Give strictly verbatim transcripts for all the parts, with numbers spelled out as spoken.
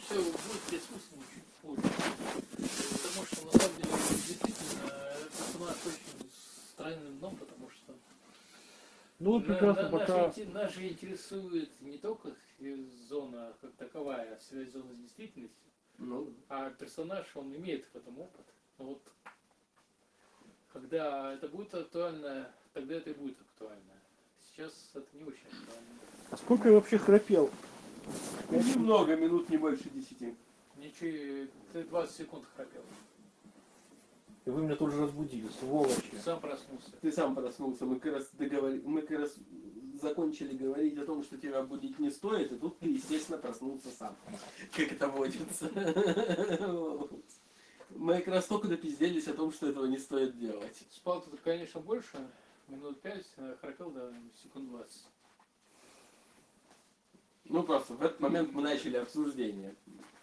все будет бессмысленно чуть позже. Потому что на самом деле действительно персонаж очень странным дном, потому что Ну вот прекрасно, на, на, пока... нас, нас же интересует не только зона как таковая, связь зоны с действительностью, Ну, а персонаж, он имеет в этом опыт. Вот когда это будет актуально, тогда это и будет актуально. Сейчас это не очень актуально. Сколько я вообще храпел? немного, минут не больше десяти. Ничего, ты двадцать секунд храпел. И вы меня тут же разбудили, сволочи. Сам проснулся. Ты сам проснулся, мы как раз договор... мы как раз закончили говорить о том, что тебя будить не стоит, и тут ты, естественно, проснулся сам. Как это водится. Мы как раз только допизделись о том, что этого не стоит делать. Спал тут, конечно, больше, минут пять, а храпел до секунд двадцать. Ну просто в этот момент мы начали обсуждение.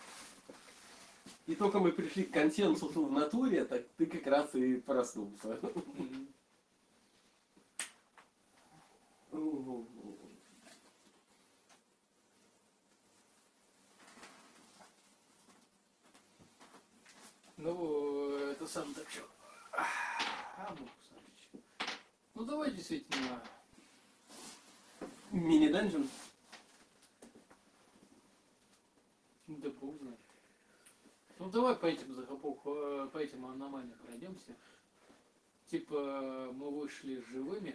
И только мы пришли к консенсусу в натуре, так ты как раз и проснулся. Ну, это сам так что. А, ну, смотрите. Ну давай действительно. Мини-данжен? Да бог знает. Ну давай по этим захопок, по этим аномалиям пройдемся. Типа мы вышли живыми.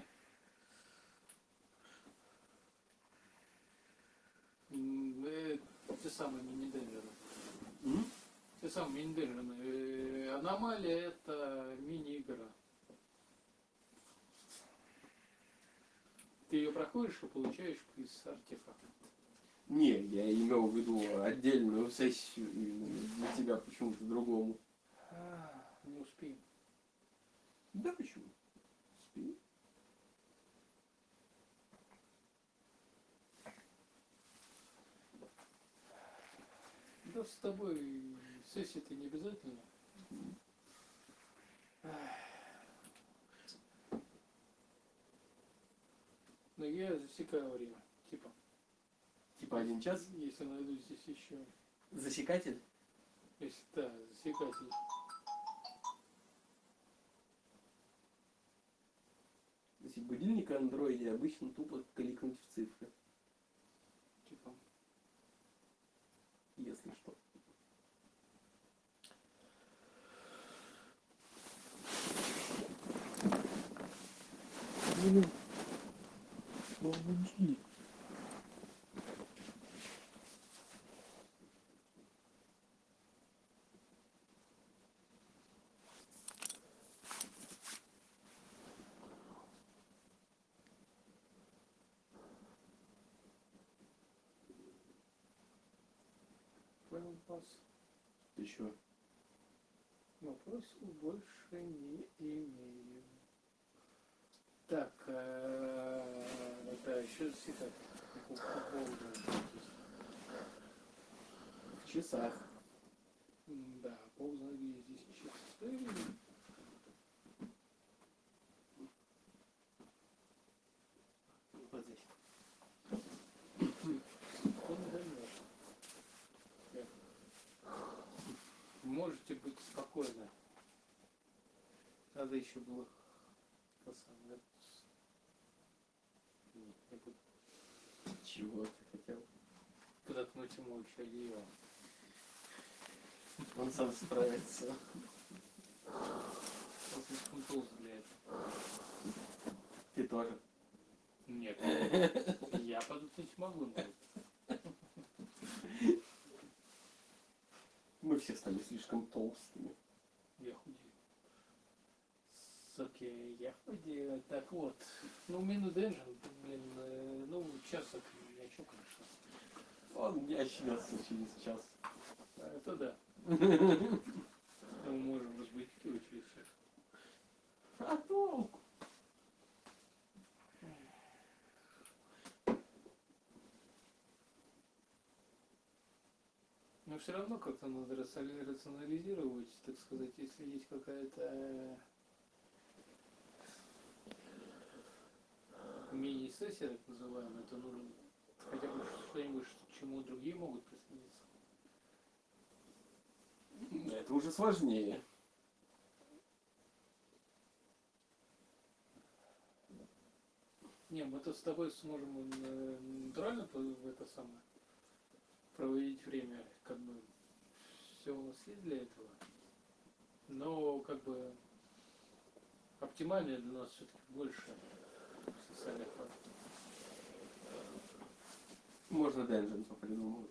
Э, те самые мини-денджеры. М? Те самые мини-денджеры. Э, аномалия это мини-игра. Ты ее проходишь и получаешь приз артефакт. Не, я имел в виду отдельную сессию для тебя почему-то другому. А, не успеем. Да почему? Успею. Да с тобой сессия-то не обязательно. Но я засекаю время. Типа. Типа один час? Если найду здесь еще. Засекатель? Если да, засекатель. Если будильник в андроиде обычно тупо кликнуть в цифры. Типа. Если что. Блин. Разбудили. Понял вас. Ты чё? Вопросов больше не имею. Так, э, да, еще засекатель. По поводу. В часах. Да, ползаги здесь четыре. Вот здесь. Он займет. Можете быть спокойны. Надо еще было то самое. Нет, не буду. Чего ты хотел? Подоткнуть ему еще одеяло. Он сам справится. Он слишком толстый для этого. Ты тоже. Нет. Я подоткнуть могу, но Мы все стали слишком толстыми. я худею. Окей, я худею. Так вот. Ну, мину денжен, блин, э, ну, часок ни о чем, конечно. Он не очнется через час. А, это да. Мы можем разбудить его через час. А толку? Но все равно как-то надо рационали- рационализировать, так сказать, если есть какая-то э, мини-сессия, так называемая, то нужно хотя бы что-нибудь, к чему другие могут присоединиться. это уже сложнее. Не, мы-то с тобой сможем э, натурально по- это самое проводить время, как бы все у нас есть для этого. Но как бы оптимальнее для нас все-таки больше социальных факторов. Можно Денджин попридумывать.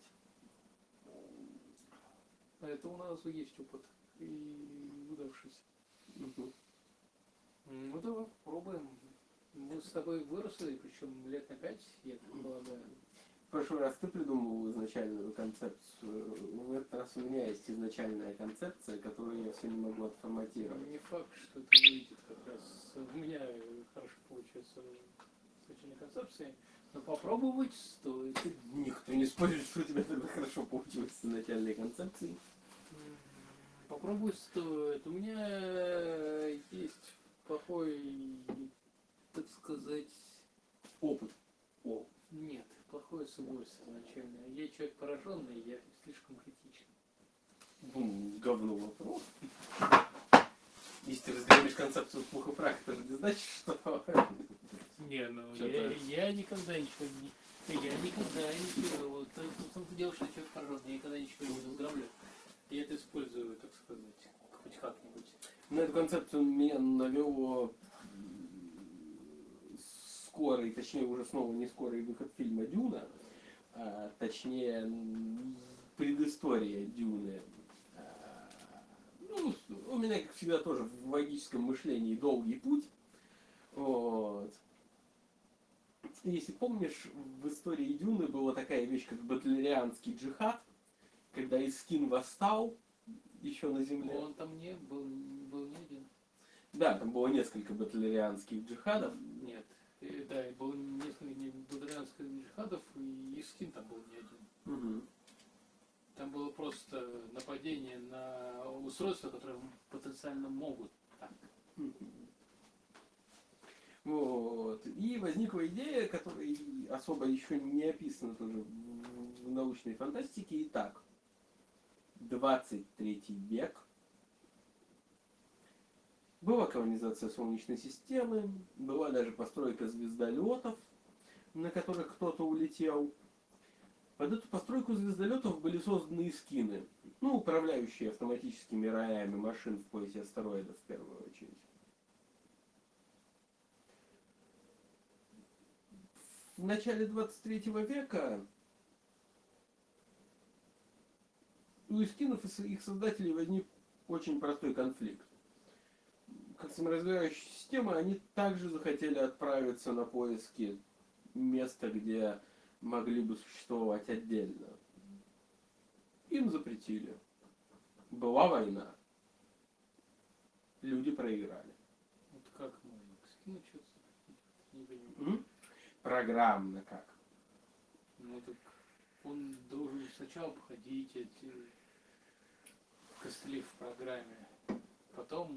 А это у нас есть опыт и удавшийся. Угу. Ну давай попробуем. Мы с тобой выросли, причем лет на пять, я так полагаю. В прошлый раз ты придумывал изначальную концепцию. В этот раз у меня есть изначальная концепция, которую я все не могу отформатировать. Не факт, что это выйдет как раз. У меня хорошо получается с этими концепциями. Но попробовать стоит. Никто не спорит, что у тебя тогда хорошо получилось с изначальной концепцией. Попробовать стоит. У меня есть плохой, так сказать, Опыт. О. нет, плохое свойство изначально. Я человек пораженный, я слишком критичен. Бум, говно вопрос. Если ты разделишь концепцию пух и прах, это же не значит, что... Не, ну Чё я, ты? я никогда ничего не... Я никогда ничего... Вот в том-то дело, что я человек пораженный, я никогда ничего не выздоравливаю. Я это использую, так сказать, хоть как-нибудь. На эту концепцию меня навело скорый, точнее уже снова не скорый выход фильма «Дюна», а, точнее предыстория «Дюны». А, ну, у меня, как всегда, тоже в логическом мышлении долгий путь. Вот. Если помнишь, в истории «Дюны» была такая вещь, как батлерианский джихад, когда Искин восстал еще на земле. Он там не был, был не один. Да, там было несколько батлерианских джихадов. Нет. И, да, и было несколько батальонских джихадов, и Искин там был не один. Угу. Там было просто нападение на устройства, которые потенциально могут так. Вот. И возникла идея, которая особо еще не описана тоже в научной фантастике. Итак, двадцать третий век. Была колонизация Солнечной системы, была даже постройка звездолетов, на которых кто-то улетел. Под эту постройку звездолетов были созданы искины, ну, управляющие автоматическими роями машин в поясе астероидов в первую очередь. В начале двадцать третьего века у искинов и их создателей возник очень простой конфликт. Как саморазвивающая система, они также захотели отправиться на поиски места, где могли бы существовать отдельно. Им запретили. Была война. Люди проиграли. Вот как можно скинуть что-то? Не понимаю. М? Программно как? Ну так он должен сначала походить эти костыли в программе. Потом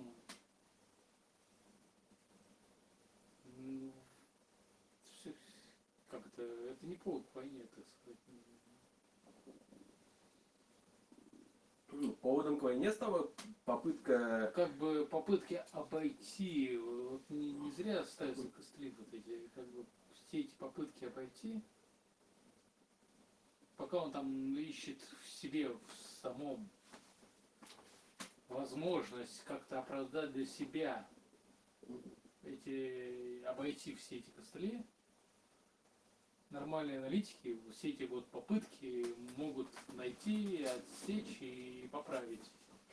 ну, всё- как это, это не повод к войне, так сказать. Ну, поводом к войне стала попытка... Как бы попытки обойти, вот не, не зря ставятся костыли вот эти, как бы все эти попытки обойти, пока он там ищет в себе, в самом возможность как-то оправдать для себя эти, обойти все эти костыли, нормальные аналитики все эти вот попытки могут найти, отсечь и поправить.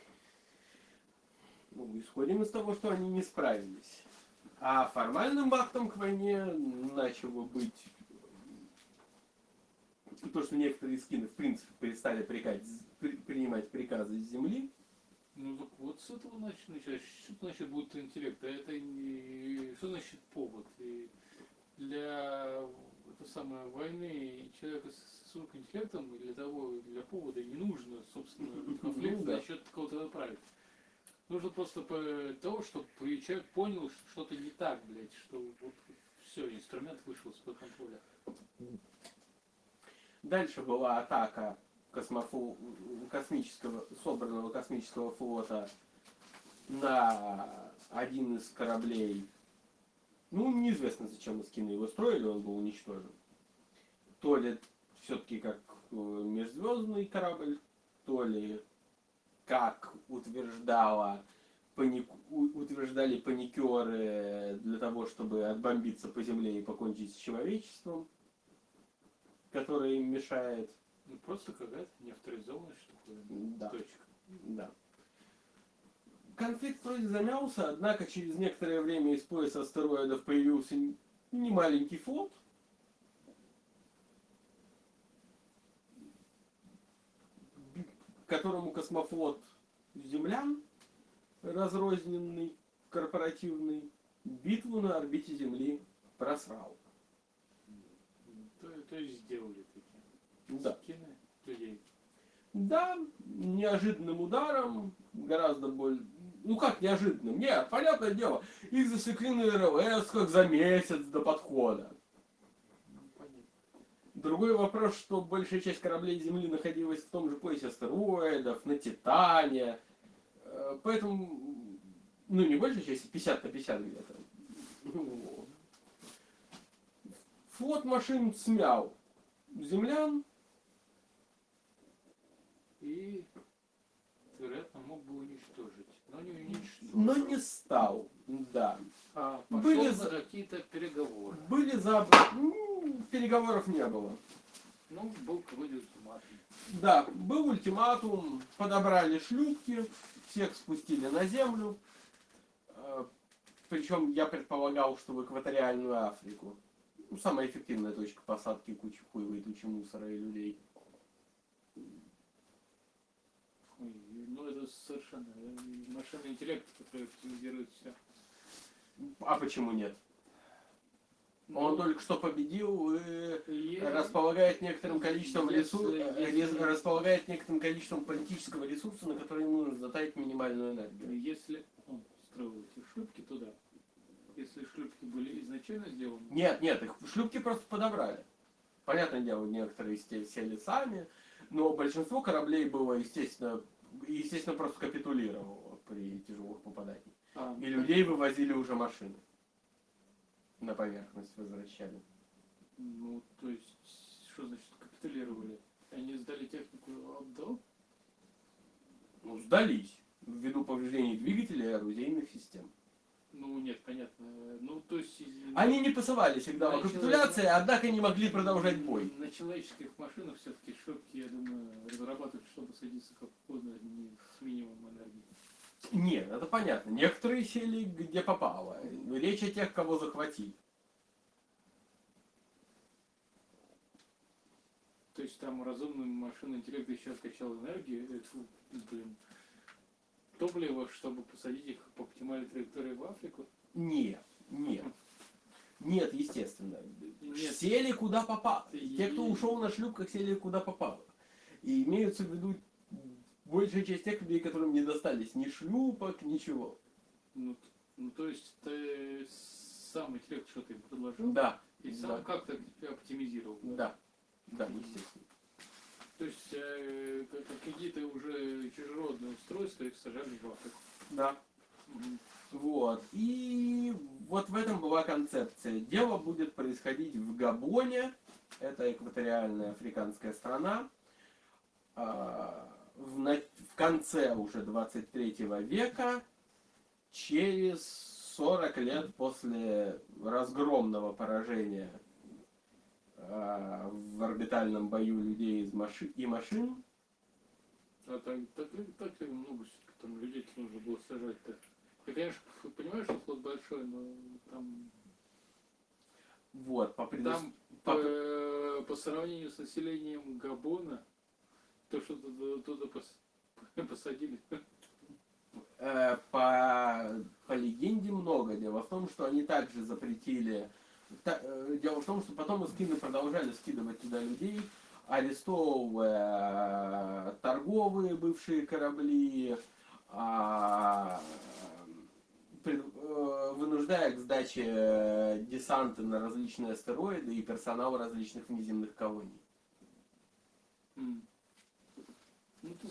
Ну, исходим из того, что они не справились. А формальным актом к войне начало быть то, что некоторые скины в принципе перестали приказ, при, принимать приказы с земли. Ну так вот с этого значит начать. Что значит будет интеллект? А это не... Что значит повод? И для это самое, войны человека с интеллектом и для того, для повода не нужно, собственно, конфликт Ну да. за счет кого-то направить. Нужно просто по того, чтобы человек понял, что что-то не так, блядь, что вот все, инструмент вышел из-под контроля. Дальше была атака космофло... космического, собранного космического флота на один из кораблей. Ну, неизвестно, зачем Искины его строили, он был уничтожен. То ли все-таки как межзвездный корабль, то ли как утверждала паник... утверждали паникеры для того, чтобы отбомбиться по земле и покончить с человечеством, которое им мешает. Ну, просто какая-то неавторизованная штука. Да. Точка. Да. Конфликт вроде замялся, однако через некоторое время из пояса астероидов появился немаленький флот. Которому космофлот землян, разрозненный, корпоративный, битву на орбите Земли просрал. То, то есть сделали такие. Да. Скины людей. Да, неожиданным ударом, гораздо более... Ну как неожиданным? Нет, понятное дело, их засекли на эр эл эс как за месяц до подхода. Ну, понятно. Другой вопрос, что большая часть кораблей Земли находилась в том же поясе астероидов, на Титане. Э, Поэтому, ну не большая часть, пятьдесят на пятьдесят где-то. Ну, флот машин смял землян. И, вероятно, мог бы уничтожить. Но не уничтожил. Но не стал, да. А пошел Были на за- какие-то переговоры. Были за... ну, переговоров не было. Ну, был какой-то ультиматум. Да, был ультиматум, подобрали шлюпки, всех спустили на землю. Э, Причем я предполагал, что в экваториальную Африку. Ну, самая эффективная точка посадки кучи хуевой тучи мусора и людей. Ой, ну, это совершенно э, машинный интеллект, который оптимизирует все. А почему нет? Он только что победил и Ну, располагает некоторым количеством Если- ресурсов, если- располагает некоторым количеством политического ресурса, на который ему нужно затратить минимальную энергию. Если он строил эти шлюпки туда, если шлюпки были изначально сделаны, Нет, нет, их шлюпки просто подобрали. Понятное дело, некоторые сте- сели сами, но большинство кораблей было, естественно, естественно, просто капитулировало при тяжелых попаданиях. а, И людей вывозили уже машины. На поверхность возвращали. ну, то есть, что значит капитулировали? Они сдали технику отдал? Ну, сдались. Ввиду повреждений двигателей и орудийных систем. Ну, нет, понятно. Ну, то есть... из- Они не посылали сигнал о Началось- капитуляции, однако не могли продолжать бой. На человеческих машинах все-таки шлюпки, я думаю, разрабатывают, чтобы садиться как угодно, не с минимумом энергии. Нет, это понятно. Некоторые сели где попало. Речь о тех, кого захватили. То есть там разумный машинный интеллект еще откачал энергию, э, тьфу, блин, топливо, чтобы посадить их по оптимальной траектории в Африку? Нет, нет. Нет, естественно. Нет. Сели куда попало. И- Те, кто ушел на шлюпках, сели куда попало. И имеются в виду большая часть тех людей, которым не достались ни шлюпок, ничего. Ну, т- ну, то есть ты сам интеллект что-то им предложил, Да, и сам да. как-то оптимизировал. да, да, естественно. То есть э, как- как какие-то уже чужеродные устройства их сажали в Африку. Да. Мгм. Вот. И вот в этом была концепция. Дело будет происходить в Габоне. Это экваториальная африканская страна. А, В, на- в конце уже двадцать третьего века, через сорок лет после разгромного поражения а, в орбитальном бою людей из маши- и машин. А так, так, ли- так ли много всё-таки там людей нужно было сажать-то? Ты, конечно, ф- понимаешь, что флот большой, но там, Вот, по предыс- там по- по, по сравнению с населением Габона, то, что туда, туда пос- посадили. Э, по, по легенде много. Дело в том, что они также запретили... та- э, дело в том, что потом эскины продолжали скидывать туда людей, арестовывая э, торговые бывшие корабли, а, пред- э, вынуждая к сдаче э, десанта на различные астероиды и персонал различных внеземных колоний. М.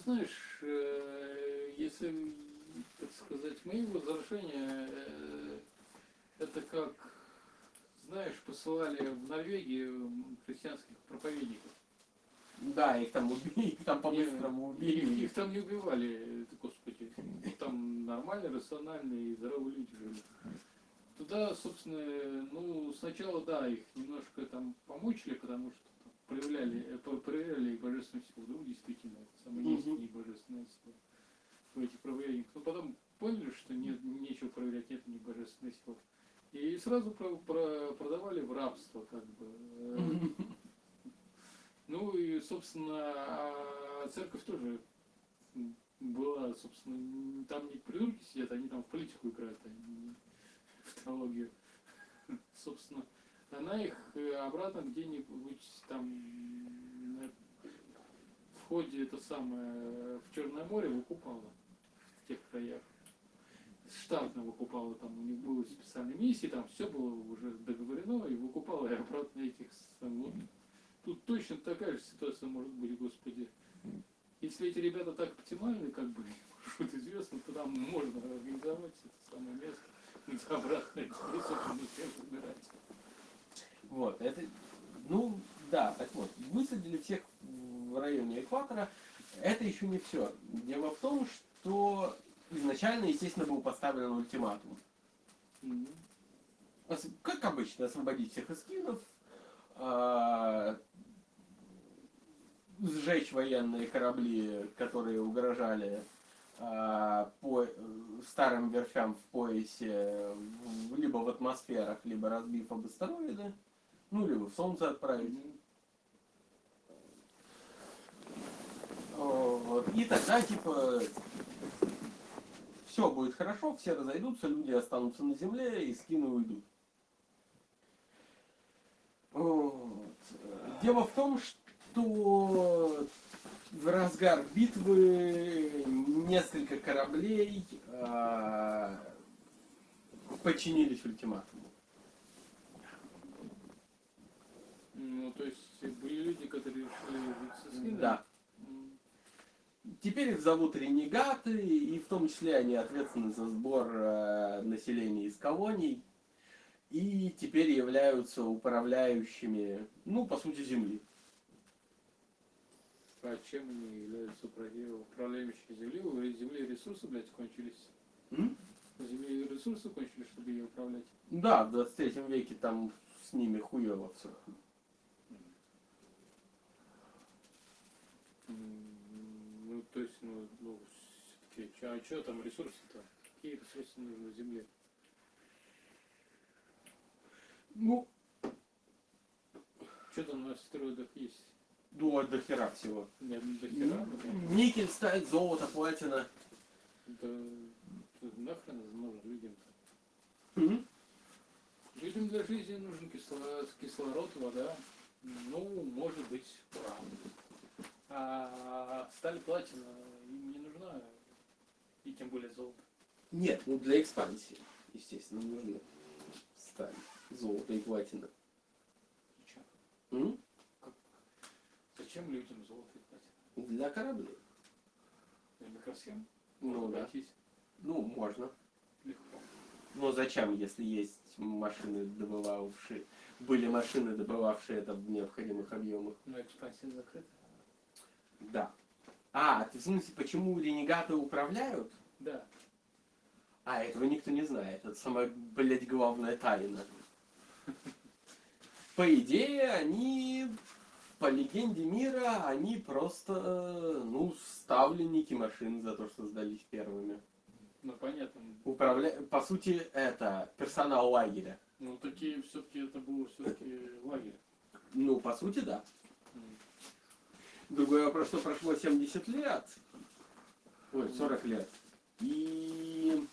знаешь, э, если, так сказать, мои возражения, э, это как, знаешь, посылали в Норвегию христианских проповедников. Да, их там убили, их там по-быстрому И- Их, убили. их там не убивали, это, господи. Там нормальные, рациональные, здоровые люди жили. Туда, собственно, ну, сначала, да, их немножко там помучили, потому что проявляли, э, по- проявляли их божественную силу. Вдруг действительно, это самое есть Мгм. не божественная сила в этих проявлениях. Но потом поняли, что нет, нечего проверять, нет не божественной силы. И сразу про- про- продавали в рабство, как бы. Э, Ну и, собственно, а церковь тоже была, собственно, н- там не придурки сидят, они там в политику играют, а не в теологию. Собственно, она их э, обратно где-нибудь там м, в ходе это самое в Черное море выкупала в тех краях. Штатно выкупала, там у них были специальные миссии, там все было уже договорено и выкупала и обратно этих сам- вот. Тут точно такая же ситуация может быть, господи. Если эти ребята так оптимальны, как бы, что-то известно, то там можно организовать это самое место, где обратно эти, собственно, всем собирать. Вот, это, ну, да, так вот, высадили всех в районе экватора, это еще не все. Дело в том, что изначально, естественно, был поставлен ультиматум. Мгм. Ос- Как обычно, освободить всех эскинов, а, сжечь военные корабли, которые угрожали а, по э, старым верфям в поясе, в- либо в атмосферах, либо разбив об астероиды, ну, либо в Солнце отправить. Мгм. Вот. И тогда, типа, все будет хорошо, все разойдутся, люди останутся на Земле и скины уйдут. Вот. Дело в том, что в разгар битвы несколько кораблей а, подчинились ультиматуму. Ну, то есть были люди, которые решили жить со скидом? Да. М. Теперь их зовут ренегаты, и в том числе они ответственны за сбор э, населения из колоний, и теперь являются управляющими, ну, по сути, Земли. А чем они являются управля- управляющими земли? У земли ресурсы, блядь, кончились. М? У земли ресурсы кончились, чтобы ее управлять. Да, в двадцать третьем веке там с ними хуево все. М, Ну, то есть, ну, ну все-таки, а что там ресурсы-то? Какие ресурсы нужны земле? Ну, Что там на астероидах есть? до, до хера всего. Не до хера, ну, Никель, сталь, золото, платина. да, да нахрен это нужно людям-то? М? Людям для жизни нужен кислород, кислород, вода, ну, может быть, уран. А сталь, платина им не нужна, и тем более золото. Нет, ну для экспансии, естественно, нужны сталь, золото и платина. Зачем? М? Зачем людям золото и платина? Для кораблей. Для микросхем? Ну Можно да. обойтись Ну, можно. легко. Но зачем, если есть машины, добывавшие, были машины, добывавшие это в необходимых объемах? Но экспансия закрыта. Да. А, ты в смысле, почему ренегаты управляют? Да. А, этого никто не знает. Это самая, блядь, главная тайна. По идее, они, по легенде мира, они просто, ну, ставленники машин за то, что сдались первыми. Ну понятно. Управля... По сути, это персонал лагеря. Ну такие все-таки это было все-таки лагерь. Ну, по сути, да. М. Другой вопрос, что прошло семьдесят лет. Ой, сорок лет. И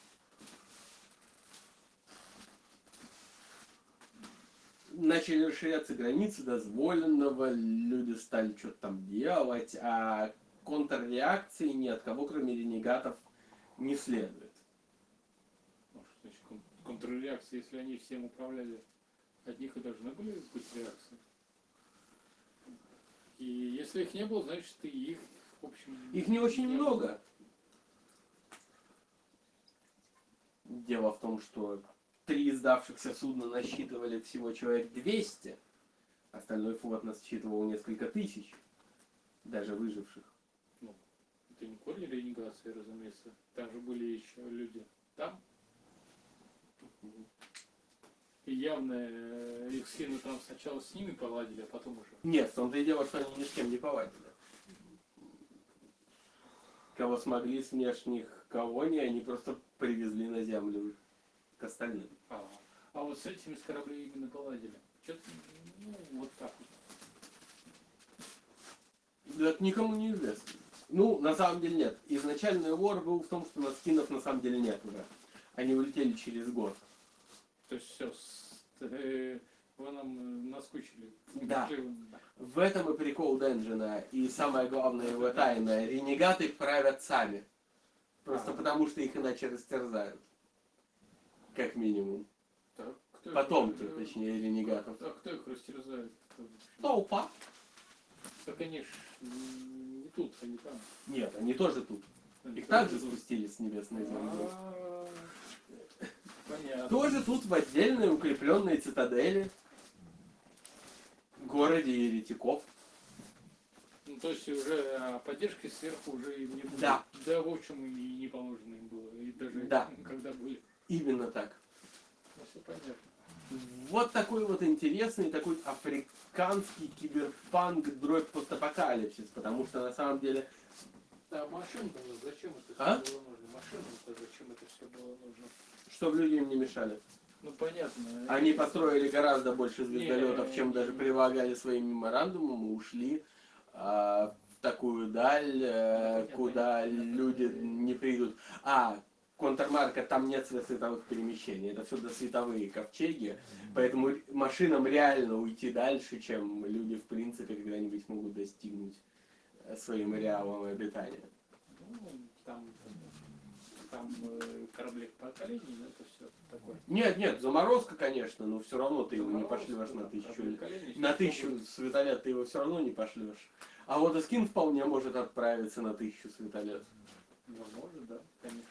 начали расширяться границы дозволенного, люди стали что-то там делать, а контрреакции ни от кого, кроме ренегатов, не следует. Ну, что значит кон- контрреакции, если они всем управляли, от них и должны были быть реакции. И если их не было, значит и их, в общем, И Их не очень много. Дело в том, что три сдавшихся судна насчитывали всего человек двести. Остальной флот насчитывал несколько тысяч. Даже выживших. Это не коли ренегации, разумеется. Там же были еще люди. Там. И явно э, их схемы там сначала с ними поладили, а потом уже. Нет, в том-то и дело, что они ни с кем не поладили. Кого смогли с внешних колоний, они просто привезли на землю к остальным. А, а вот с этими с кораблей именно поладили. Что-то, ну, вот так вот. Это никому не известно. Ну, на самом деле нет. Изначальный лор был в том, что на скинов на самом деле нет уже. Они улетели через год. То есть все, э, вы нам э, наскучили. Да. В этом и прикол Денджина. И самое главное его тайна. Ренегаты правят сами. Просто А. потому, что их иначе растерзают. Как минимум. Так, кто Потомки, их, э, точнее, ренегатов. А кто их растерзает? Толпа. Да, конечно, не тут, а не там. Нет, они тоже тут. Их Да, также тут. спустили с небесной земли. А, понятно. Тоже тут в отдельной укрепленной цитадели. Городе еретиков. Ну, то есть уже а, поддержки сверху уже им не было. Да. Да, в общем, и не положено им было. И даже Да. когда были. Именно так. Ну, все понятно. Вот такой вот интересный, такой африканский киберпанк дроид постапокалипсис, потому что на самом деле... Да, машинам зачем это все А? было нужно? Машинам-то зачем это все было нужно? Чтобы люди им не мешали. Ну, понятно. Они построили гораздо больше звездолетов, Не, чем не, даже не. прилагали своим меморандумом, и ушли а, в такую даль, э, Понятно, куда понятно. люди не придут. А, контрмарка, там нет световых перемещений, это все досветовые ковчеги, поэтому машинам реально уйти дальше, чем люди в принципе когда-нибудь могут достигнуть э, своим реалом обитания. Ну, там, там э, корабли поколений, но это все такое. Нет, нет, заморозка, конечно, но все равно ты его не Заморозка, пошлешь на да, тысячу корабли лет. поколений, На всё тысячу будет. светолет ты его все равно не пошлешь. А вот Искин вполне может отправиться на тысячу светолет. Ну, может, да, конечно.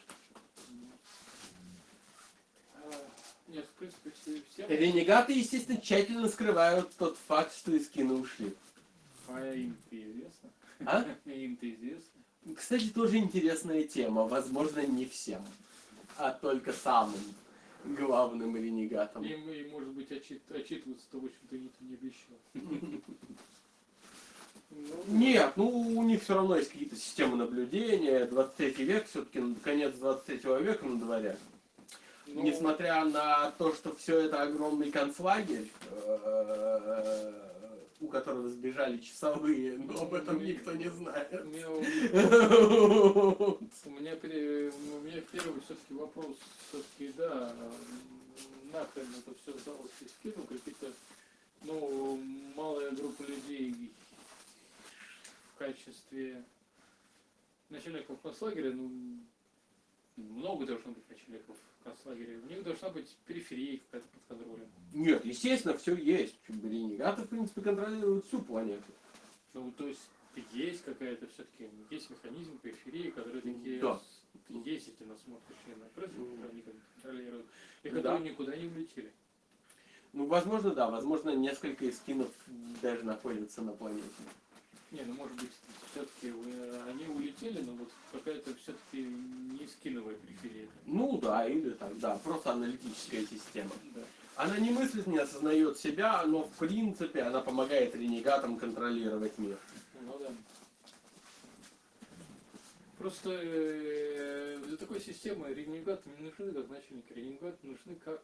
А, Нет, в принципе, все, все... Ренегаты, естественно, тщательно скрывают тот факт, что Искины ушли. А им-то известно. А? Им-то известно. Кстати, тоже интересная тема. Возможно, не всем, а только самым главным ренегатам. Им, им может быть, отчит, отчитываться того, что ты никто не обещал. Ну, Нет, ну у них все равно есть какие-то системы наблюдения. двадцать третий век, все-таки конец двадцать третьего века на дворе. ну, Несмотря на то, что все это огромный концлагерь, э, у которого сбежали часовые, но об этом никто не У знает. меня, у меня, у меня, пере- у меня первый все-таки вопрос, все-таки, да, нахрен это все сдалось и скинул, какие-то, ну, малая группа людей в качестве начальников концлагеря, ну, много должно быть начальников концлагеря, у них должна быть периферия какая-то под контролем. Нет, естественно, все есть. Ренегаты, в принципе, контролируют всю планету. Ну, то есть есть какая-то все-таки, есть механизм периферии, которые такие Да. с- ездите на смотришь на крышу, Мгм. они как бы контролируют, и Да. которые никуда не улетели. Ну, возможно, да. Возможно, несколько эскинов даже находятся на планете. Не, ну может быть, все-таки они улетели, но вот какая-то все-таки не скиновая периферия. Ну, да, или так, да. Просто аналитическая система. Да. Она не мыслит, не осознает себя, но, в принципе, она помогает ренегатам контролировать мир. Ну да. Просто э, для такой системы ренегаты не нужны как начальники, ренегаты нужны как...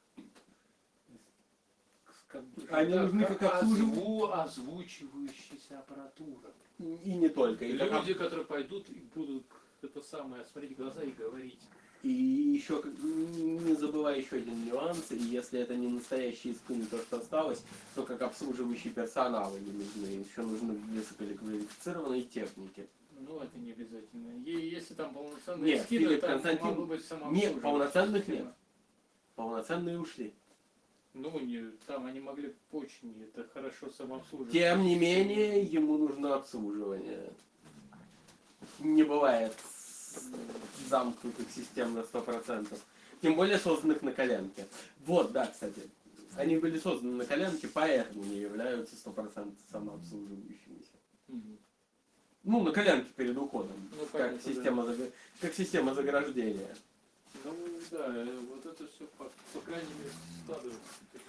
как Они да, нужны как обслужив- озву- озвучивающаяся аппаратура. И не только. И, как Люди, которые пойдут и будут это самое смотреть в глаза и говорить. И еще как- не забывай еще один нюанс, и если это не настоящие скины, то что осталось, то как обслуживающий персонал они нужны. Еще нужны высококвалифицированные техники. Ну, это не обязательно. И если там полноценные Нет, скины, Филипп там Константин- могло быть самообслуживание. Нет, полноценных система. нет. Полноценные ушли. Ну, не, там они могли очень это хорошо самообслуживать. Тем не менее, ему нужно обслуживание. не бывает замкнутых систем на сто процентов. Тем более созданных на коленке. Вот, да, кстати. Они были созданы на коленке, поэтому не являются сто процентов самообслуживающимися. Мгм. Ну, на коленке перед уходом. Ну, как, понятно, система, заг- как система заграждения. Ну да, э, вот это все по, по крайней мере складывается.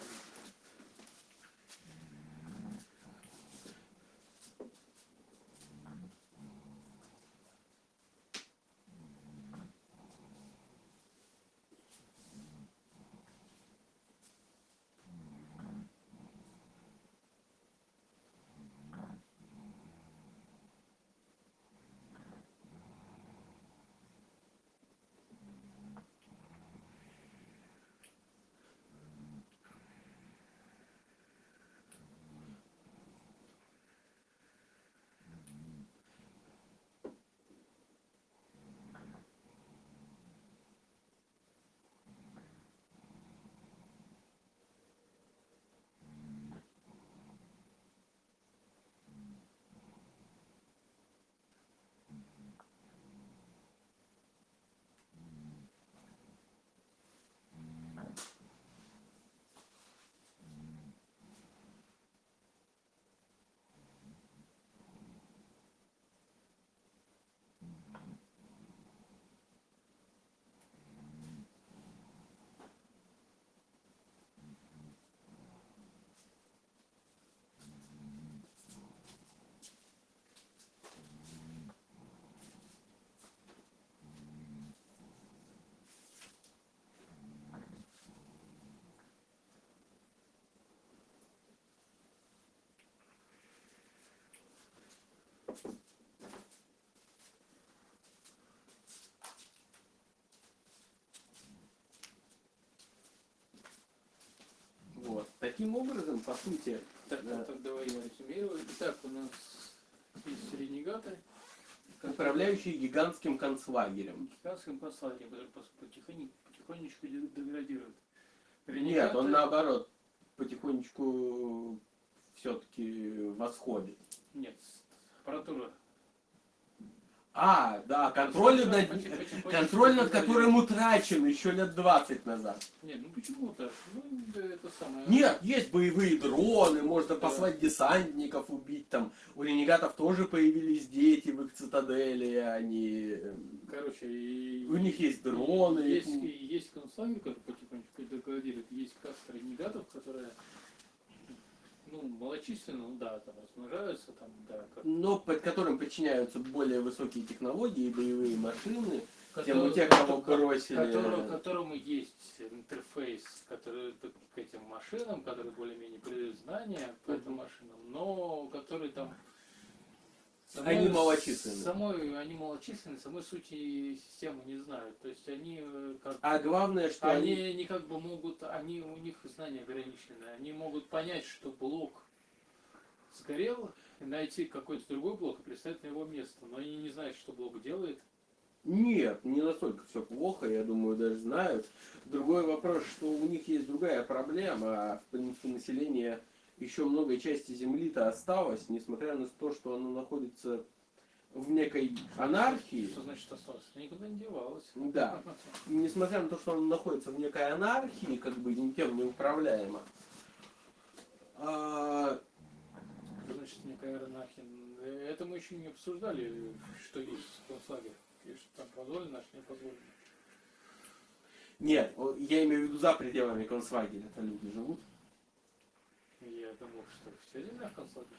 Вот. Таким образом, по сути, Так, Да. ну, так давай я резюмирую. Итак, у нас есть ренегаты, управляющие гигантским концлагерем. гигантским посланием, который пос- потихонечку, потихонечку де- деградирует. Нет, он наоборот потихонечку все-таки восходит. Нет, аппаратура. А, да, контроль, Потихонечку- над, потихонечку контроль над деградирует. которым утрачен еще лет двадцать назад. Нет, ну почему так? Ну, да, это самое. Нет, есть боевые дроны, можно Да. послать десантников убить там. У ренегатов тоже появились дети в их цитадели, они... эм, Короче, и, У них есть дроны. Есть, и есть концлагерь, который потихонечку деградирует. Есть каста ренегатов, которые, ну, малочисленно, ну да, там размножаются, там, да, как, Но под которым подчиняются более высокие технологии и боевые машины. Тем у который- тех, кого который- бросили... которому, которому есть интерфейс, который к этим машинам, который более-менее придает знания по этим Мгм. машинам, но который там Они малочисленны. Самой, они малочисленны, самой сути системы не знают. То есть они э, как А главное, что они, они... не как бы могут, они у них знания ограничены. Они могут понять, что блок сгорел, и найти какой-то другой блок и представить на его место. Но они не знают, что блок делает. Нет, не настолько все плохо, я думаю, даже знают. Другой вопрос, что у них есть другая проблема. а, В принципе, население еще многой части Земли-то осталось, несмотря на то, что оно находится в некой анархии. Что значит осталось? Она никуда не девалась. Да. Несмотря на то, что оно находится в некой анархии, как бы никем не управляемо. а, Что значит некая анархия? Это мы еще не обсуждали, что есть концлагерь. И что там позволено, а что не позволено. Нет, о, я имею в виду за пределами концлагеря-то люди живут. Я думал, что вся земля в концлагере.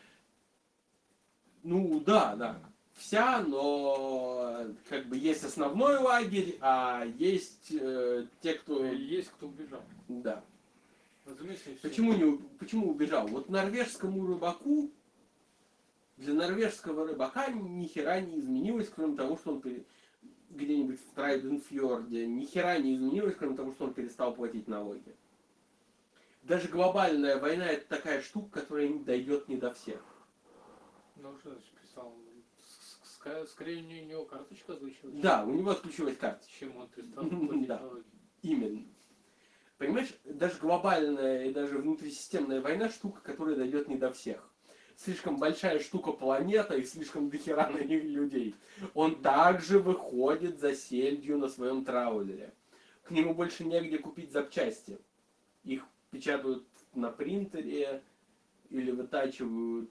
Ну да, да. Вся, но как бы есть основной лагерь, а есть э, те, кто... Есть кто убежал. Да. Разумеется, все. Почему, не, у- почему убежал? Вот норвежскому рыбаку, для норвежского рыбака ни хера не изменилось, кроме того, что он пере- где-нибудь в Трайденфьорде, ни хера не изменилось, кроме того, что он перестал платить налоги. Даже глобальная война это такая штука, которая не дойдет не до всех. Ну, что значит писал? С- с- Скорее, у него карточка озвучилась. Да, у него отключилась карта. Чем он перестал платить Да. налоги. Именно. Понимаешь, даже глобальная и даже внутрисистемная война штука, которая дойдет не до всех. слишком большая штука планета и слишком дохера на них людей. Он также выходит за сельдью на своем траулере. К нему больше негде купить запчасти. Их печатают на принтере или вытачивают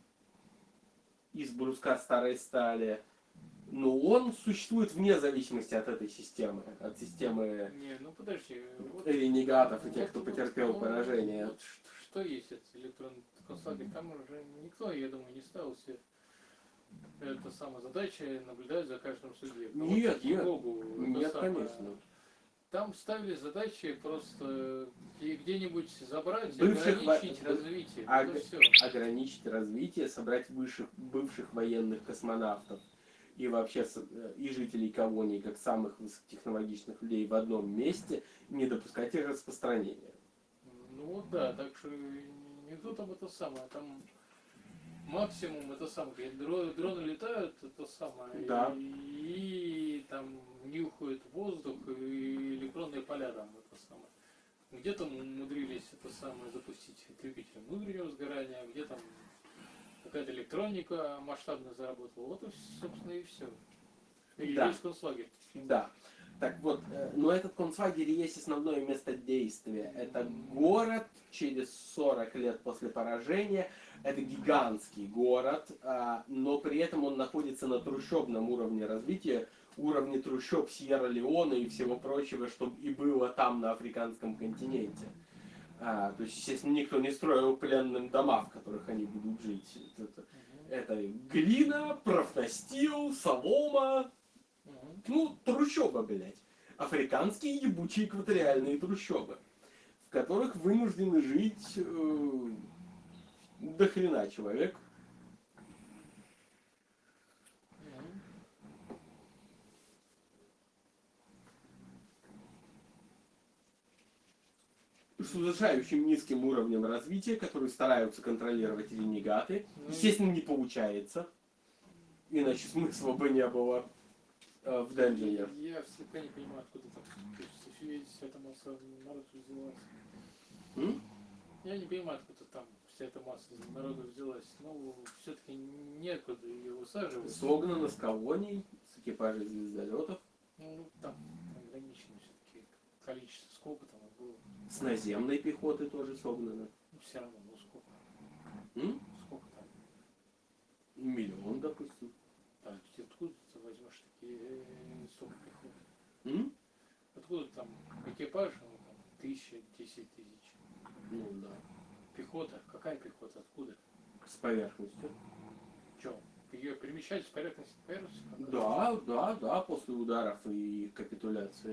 из бруска старой стали. Но он существует вне зависимости от этой системы, от системы Не, ну подожди. Вот, ренегатов и тех, вот- кто вот, потерпел ну, поражение. вот ш- что есть этот электронный концлагерь? Там уже никто, я думаю, не ставил себе это самая задача наблюдать за каждым судьей. Нет, нет, нет, конечно. Там ставили задачи просто и где-нибудь забрать, и Бывших во- ограничить развитие. а- Вот и все. Ограничить развитие, собрать бывших, бывших военных космонавтов и вообще с- и жителей колоний, как самых высокотехнологичных людей в одном месте, не допускать их распространения. Ну вот да, так что никто там это самое, там максимум это самое, когда дро- дроны летают, это самое, Да. и, и там нюхают воздух, и электронные поля там это самое. Где-то умудрились это самое запустить двигатель внутреннего сгорания, где там какая-то электроника масштабно заработала. Вот и, собственно, и все. И Да. весь концлагерь. Да. Так вот, э, но этот концлагерь есть основное место действия. Это город через сорок лет после поражения. Это гигантский город, а, но при этом он находится на трущобном уровне развития, уровне трущоб Сьерра-Леоне и всего прочего, что и было там на африканском континенте. А, то есть, естественно, никто не строил пленным дома, в которых они будут жить. Это, это глина, профнастил, солома. Мгм. Ну, трущоба, блядь. Африканские ебучие экваториальные трущобы, в которых вынуждены жить э, до хрена человек. Мгм. С удушающим низким уровнем развития, который стараются контролировать ренегаты. Ну, Естественно, не получается. Иначе смысла бы не было э, в Денджере. Я слегка не понимаю, откуда там вся эта масса народу взялась. М? Я не понимаю, откуда там вся эта масса народу взялась. Ну, все-таки некуда ее высаживать. Согнано с колоний, с экипажей звездолетов, Ну, там ограничено все-таки количество, сколько там их было. с наземной пехоты тоже согнано. Ну, все равно, ну сколько. М? Сколько там. Миллион, допустим. А ты откуда ты возьмешь такие э, столько пехоты? М? Откуда там экипаж, ну, там, тысяча, десять тысяч. Ну да. Пехота, какая пехота, откуда? С поверхностью. Че? Ее перемещать с поверхности на поверхность? Да, да, да, после ударов и капитуляции.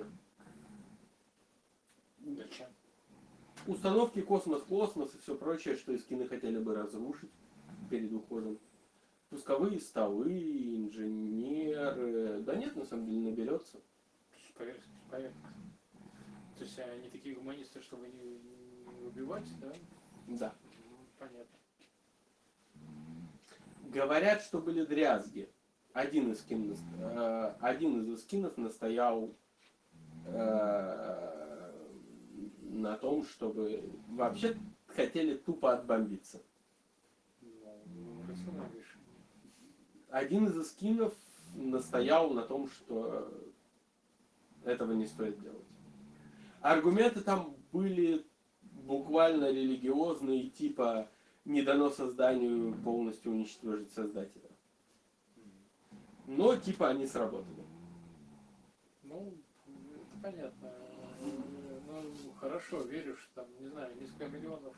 Зачем? Установки космос-космос и все прочее, что искины хотели бы разрушить перед уходом. Пусковые столы, инженеры. Да нет, на самом деле наберется. С поверхности, с поверхности. То есть они такие гуманисты, чтобы не, не убивать, да? Да. Ну, понятно. Говорят, что были дрязги. Один из, скин, э, один из скинов настоял э, на том, чтобы вообще хотели тупо отбомбиться. Ну, рациональное решение. Один из эскинов настоял на том, что этого не стоит делать. Аргументы там были буквально религиозные, типа не дано созданию полностью уничтожить создателя. Но типа они сработали. Ну, это понятно. Ну, хорошо, верю, что там, не знаю, несколько миллионов.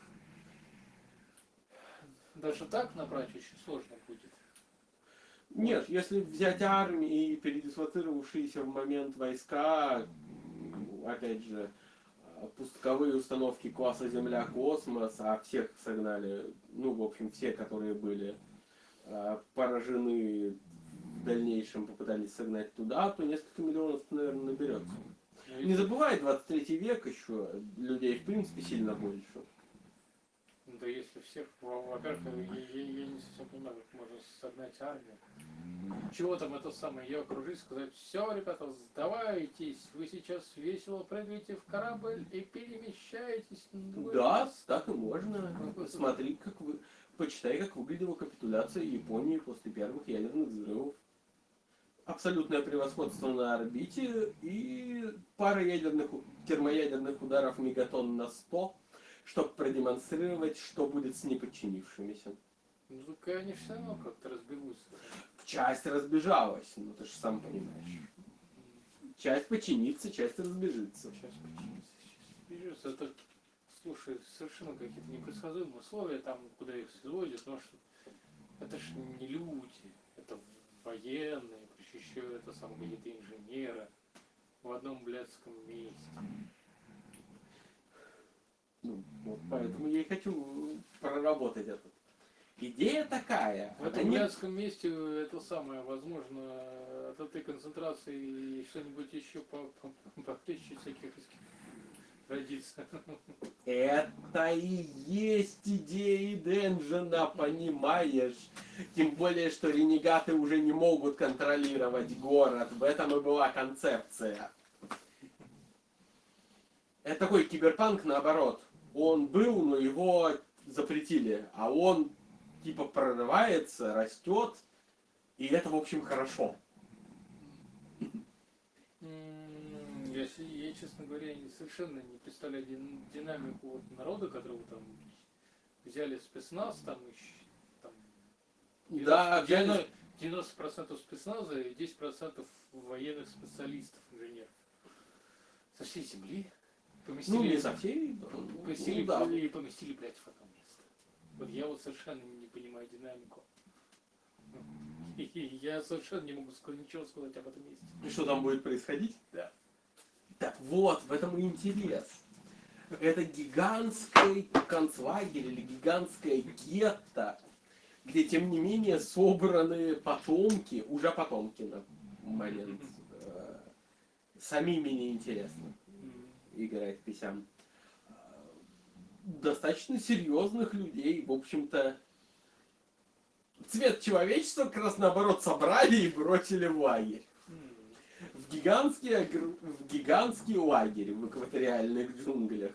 Даже так набрать очень сложно будет. Нет, если взять армии и передислоцировавшиеся в момент войска, опять же, пусковые установки класса Земля-Космос, а всех согнали, ну, в общем, все, которые были а, поражены в дальнейшем, попытались согнать туда, то несколько миллионов, наверное, наберется. Ну, Не забывай, двадцать третий век еще, людей в принципе сильно больше. Ну, да если всех, во- во-первых, я, я- я не совсем понимаю, как можно согнать армию. Чего там это самое, ее окружить, сказать, все, ребята, сдавайтесь, вы сейчас весело прыгаете в корабль и перемещаетесь. на другое Да, место». так и можно. Смотри, как вы... почитай, как выглядела капитуляция Японии после первых ядерных взрывов. Абсолютное превосходство на орбите и пара ядерных, термоядерных ударов мегатон на сто, чтобы продемонстрировать, что будет с неподчинившимися. Ну, так они все равно как-то разбегутся. Часть разбежалась, ну ты же сам понимаешь. Часть подчинится, часть разбежится. Сейчас починится, сейчас бежится. Это, слушай, совершенно какие-то непредсказуемые условия, там, куда их сводят, потому что это ж не люди, это военные, еще это сам какие-то инженеры в одном блядском месте. Ну, вот поэтому я и хочу проработать это. Идея такая. В этом они... блядском месте это самое, возможно, от этой концентрации что-нибудь еще по, по, по тысяче всяких родится. Это и есть идеи Денджина, понимаешь? Тем более, что ренегаты уже не могут контролировать город. В этом и была концепция. Это такой киберпанк наоборот. Он был, но его запретили. А он типа прорывается, растет. И это, в общем, хорошо. Я, я, честно говоря, совершенно не представляю динамику вот народа, которого там взяли спецназ, там еще там, Да, девяносто, девяносто процентов спецназа и десять процентов военных специалистов, инженеров. Со всей земли поместили, ну, не со всей, поместили, ну, да. и поместили, блядь, в одно место. Вот я вот совершенно не понимаю динамику. И я совершенно не могу ничего сказать об этом месте. И что там будет происходить? Да. Так вот, в этом и интерес. Это гигантский концлагерь или гигантское гетто, где, тем не менее, собраны потомки, уже потомки на момент. Э, самими неинтересно играть писям. Достаточно серьезных людей, в общем-то, цвет человечества как раз наоборот собрали и бросили в лагерь. В гигантский, в гигантский лагерь в экваториальных джунглях.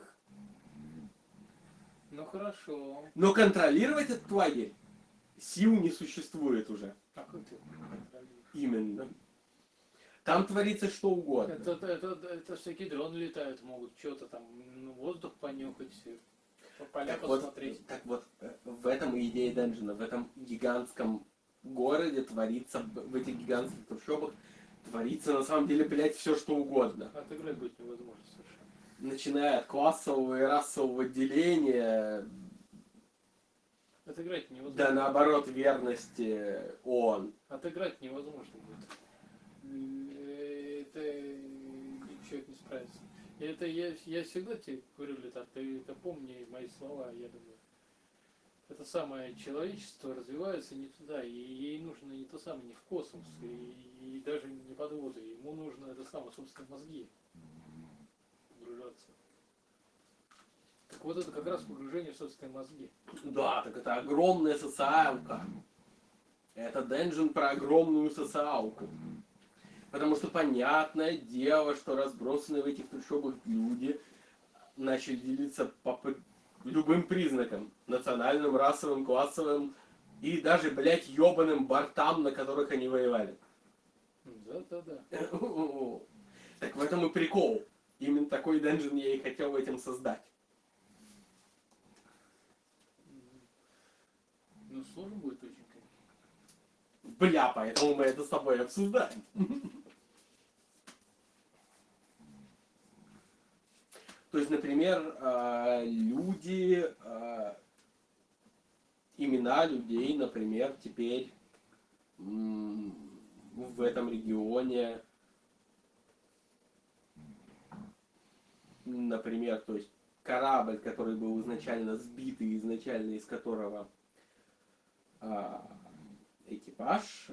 Ну хорошо. Но контролировать этот лагерь сил не существует уже. А как ты контролируешь? Именно. Там творится что угодно. Это, это, это, это всякие дроны летают, могут что-то там, ну, воздух понюхать, по поля Так вот, посмотреть. так вот, в этом и идея Денджина. В этом гигантском городе творится, в этих гигантских трущобах творится на самом деле, блядь, все что угодно. Отыграть будет невозможно совершенно. Начиная от классового и расового деления Отыграть невозможно. до, наоборот, верности ООН. Отыграть невозможно будет. Это человек не справится. Это я, я всегда тебе говорю, Летар, ты это помни мои слова, я думаю. Это самое человечество развивается не туда, и ей нужно не то самое, не в космос, и, и даже не под воду. Ему нужно это самое, собственно, мозги погружаться. Так вот это как раз погружение в собственные мозги. Да, так это огромная социалка. Это Денджин про огромную социалку. Потому что понятное дело, что разбросанные в этих трущобах люди начали делиться по любым признакам. Национальным, расовым, классовым и даже, блядь, ебаным бортам, на которых они воевали. Да-да-да. Так в этом и прикол. Именно такой Денджин я и хотел этим создать. Ну, сложно будет очень, конечно. Бля, поэтому мы это с тобой обсуждаем. То есть, например, люди, имена людей, например, теперь в этом регионе, например, то есть корабль, который был изначально сбит и изначально из которого экипаж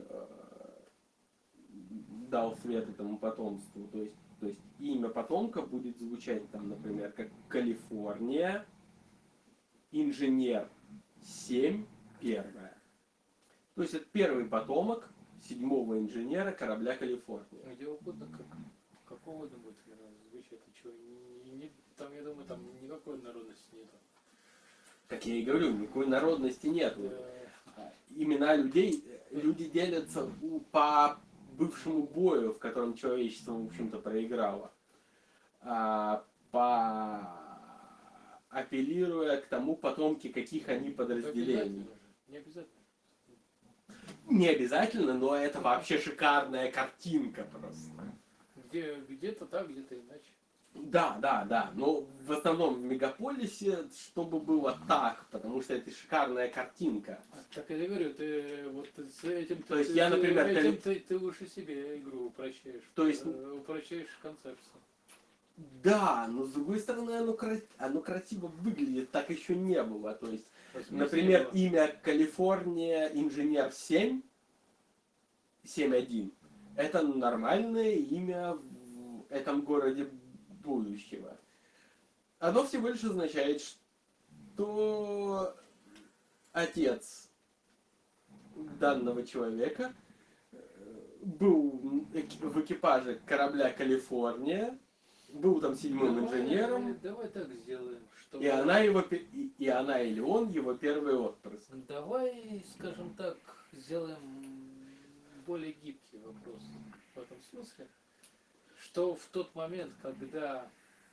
дал свет этому потомству, то есть То есть имя потомка будет звучать там, например, как Калифорния, инженер семь, первая. То есть это первый потомок седьмого инженера корабля Калифорния. Где угодно, как, как угодно будет звучать. Ты чего, не, не, там, я думаю, там никакой народности нету. Как я и говорю, никакой народности нет. Э, Имена людей, люди делятся у- по бывшему бою, в котором человечество, в общем-то, проиграло. А, по апеллируя к тому, потомки каких они Не подразделений. обязательно же, не обязательно. Не обязательно, но это вообще шикарная картинка просто. Где, где-то так, где-то иначе. Да, да, да. Но в основном в мегаполисе, чтобы было так, потому что это шикарная картинка. Так я и говорю, ты вот с этим, То ты, есть ты- я, ты- например, этим коли- ты, ты лучше себе игру упрощаешь. То есть- э, упрощаешь концепцию. Да, но с другой стороны оно, кра- оно красиво выглядит, так еще не было. То есть, В смысле, например, было. имя Калифорния Инженер семь, семь один, это нормальное имя в этом городе будущего. Оно всего лишь означает, что отец данного человека э, был эки- в экипаже корабля Калифорния, был там седьмым Давай, инженером, Давай так сделаем, чтобы... и она его пе- и, и она или он его первый отпрыск. Давай, скажем так, сделаем более гибкий вопрос в этом смысле, что в тот момент, когда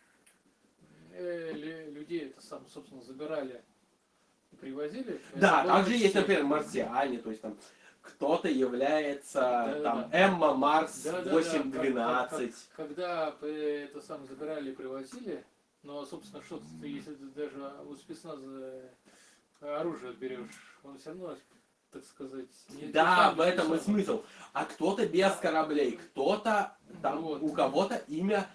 э, лю- людей это сам, собственно, забирали и привозили... Да, это было также есть, все- например, марсиане, то есть там кто-то является Да, там да. Эмма Марс Да, да, да, восемь как- как- двенадцать. как- Когда э, это самое забирали и привозили, но, собственно, что ты, если ты даже у спецназа оружие отберешь, он все равно, так сказать... не- не Да, сам в этом и не сам. смысл. А кто-то без кораблей, кто-то там, Вот. у кого-то имя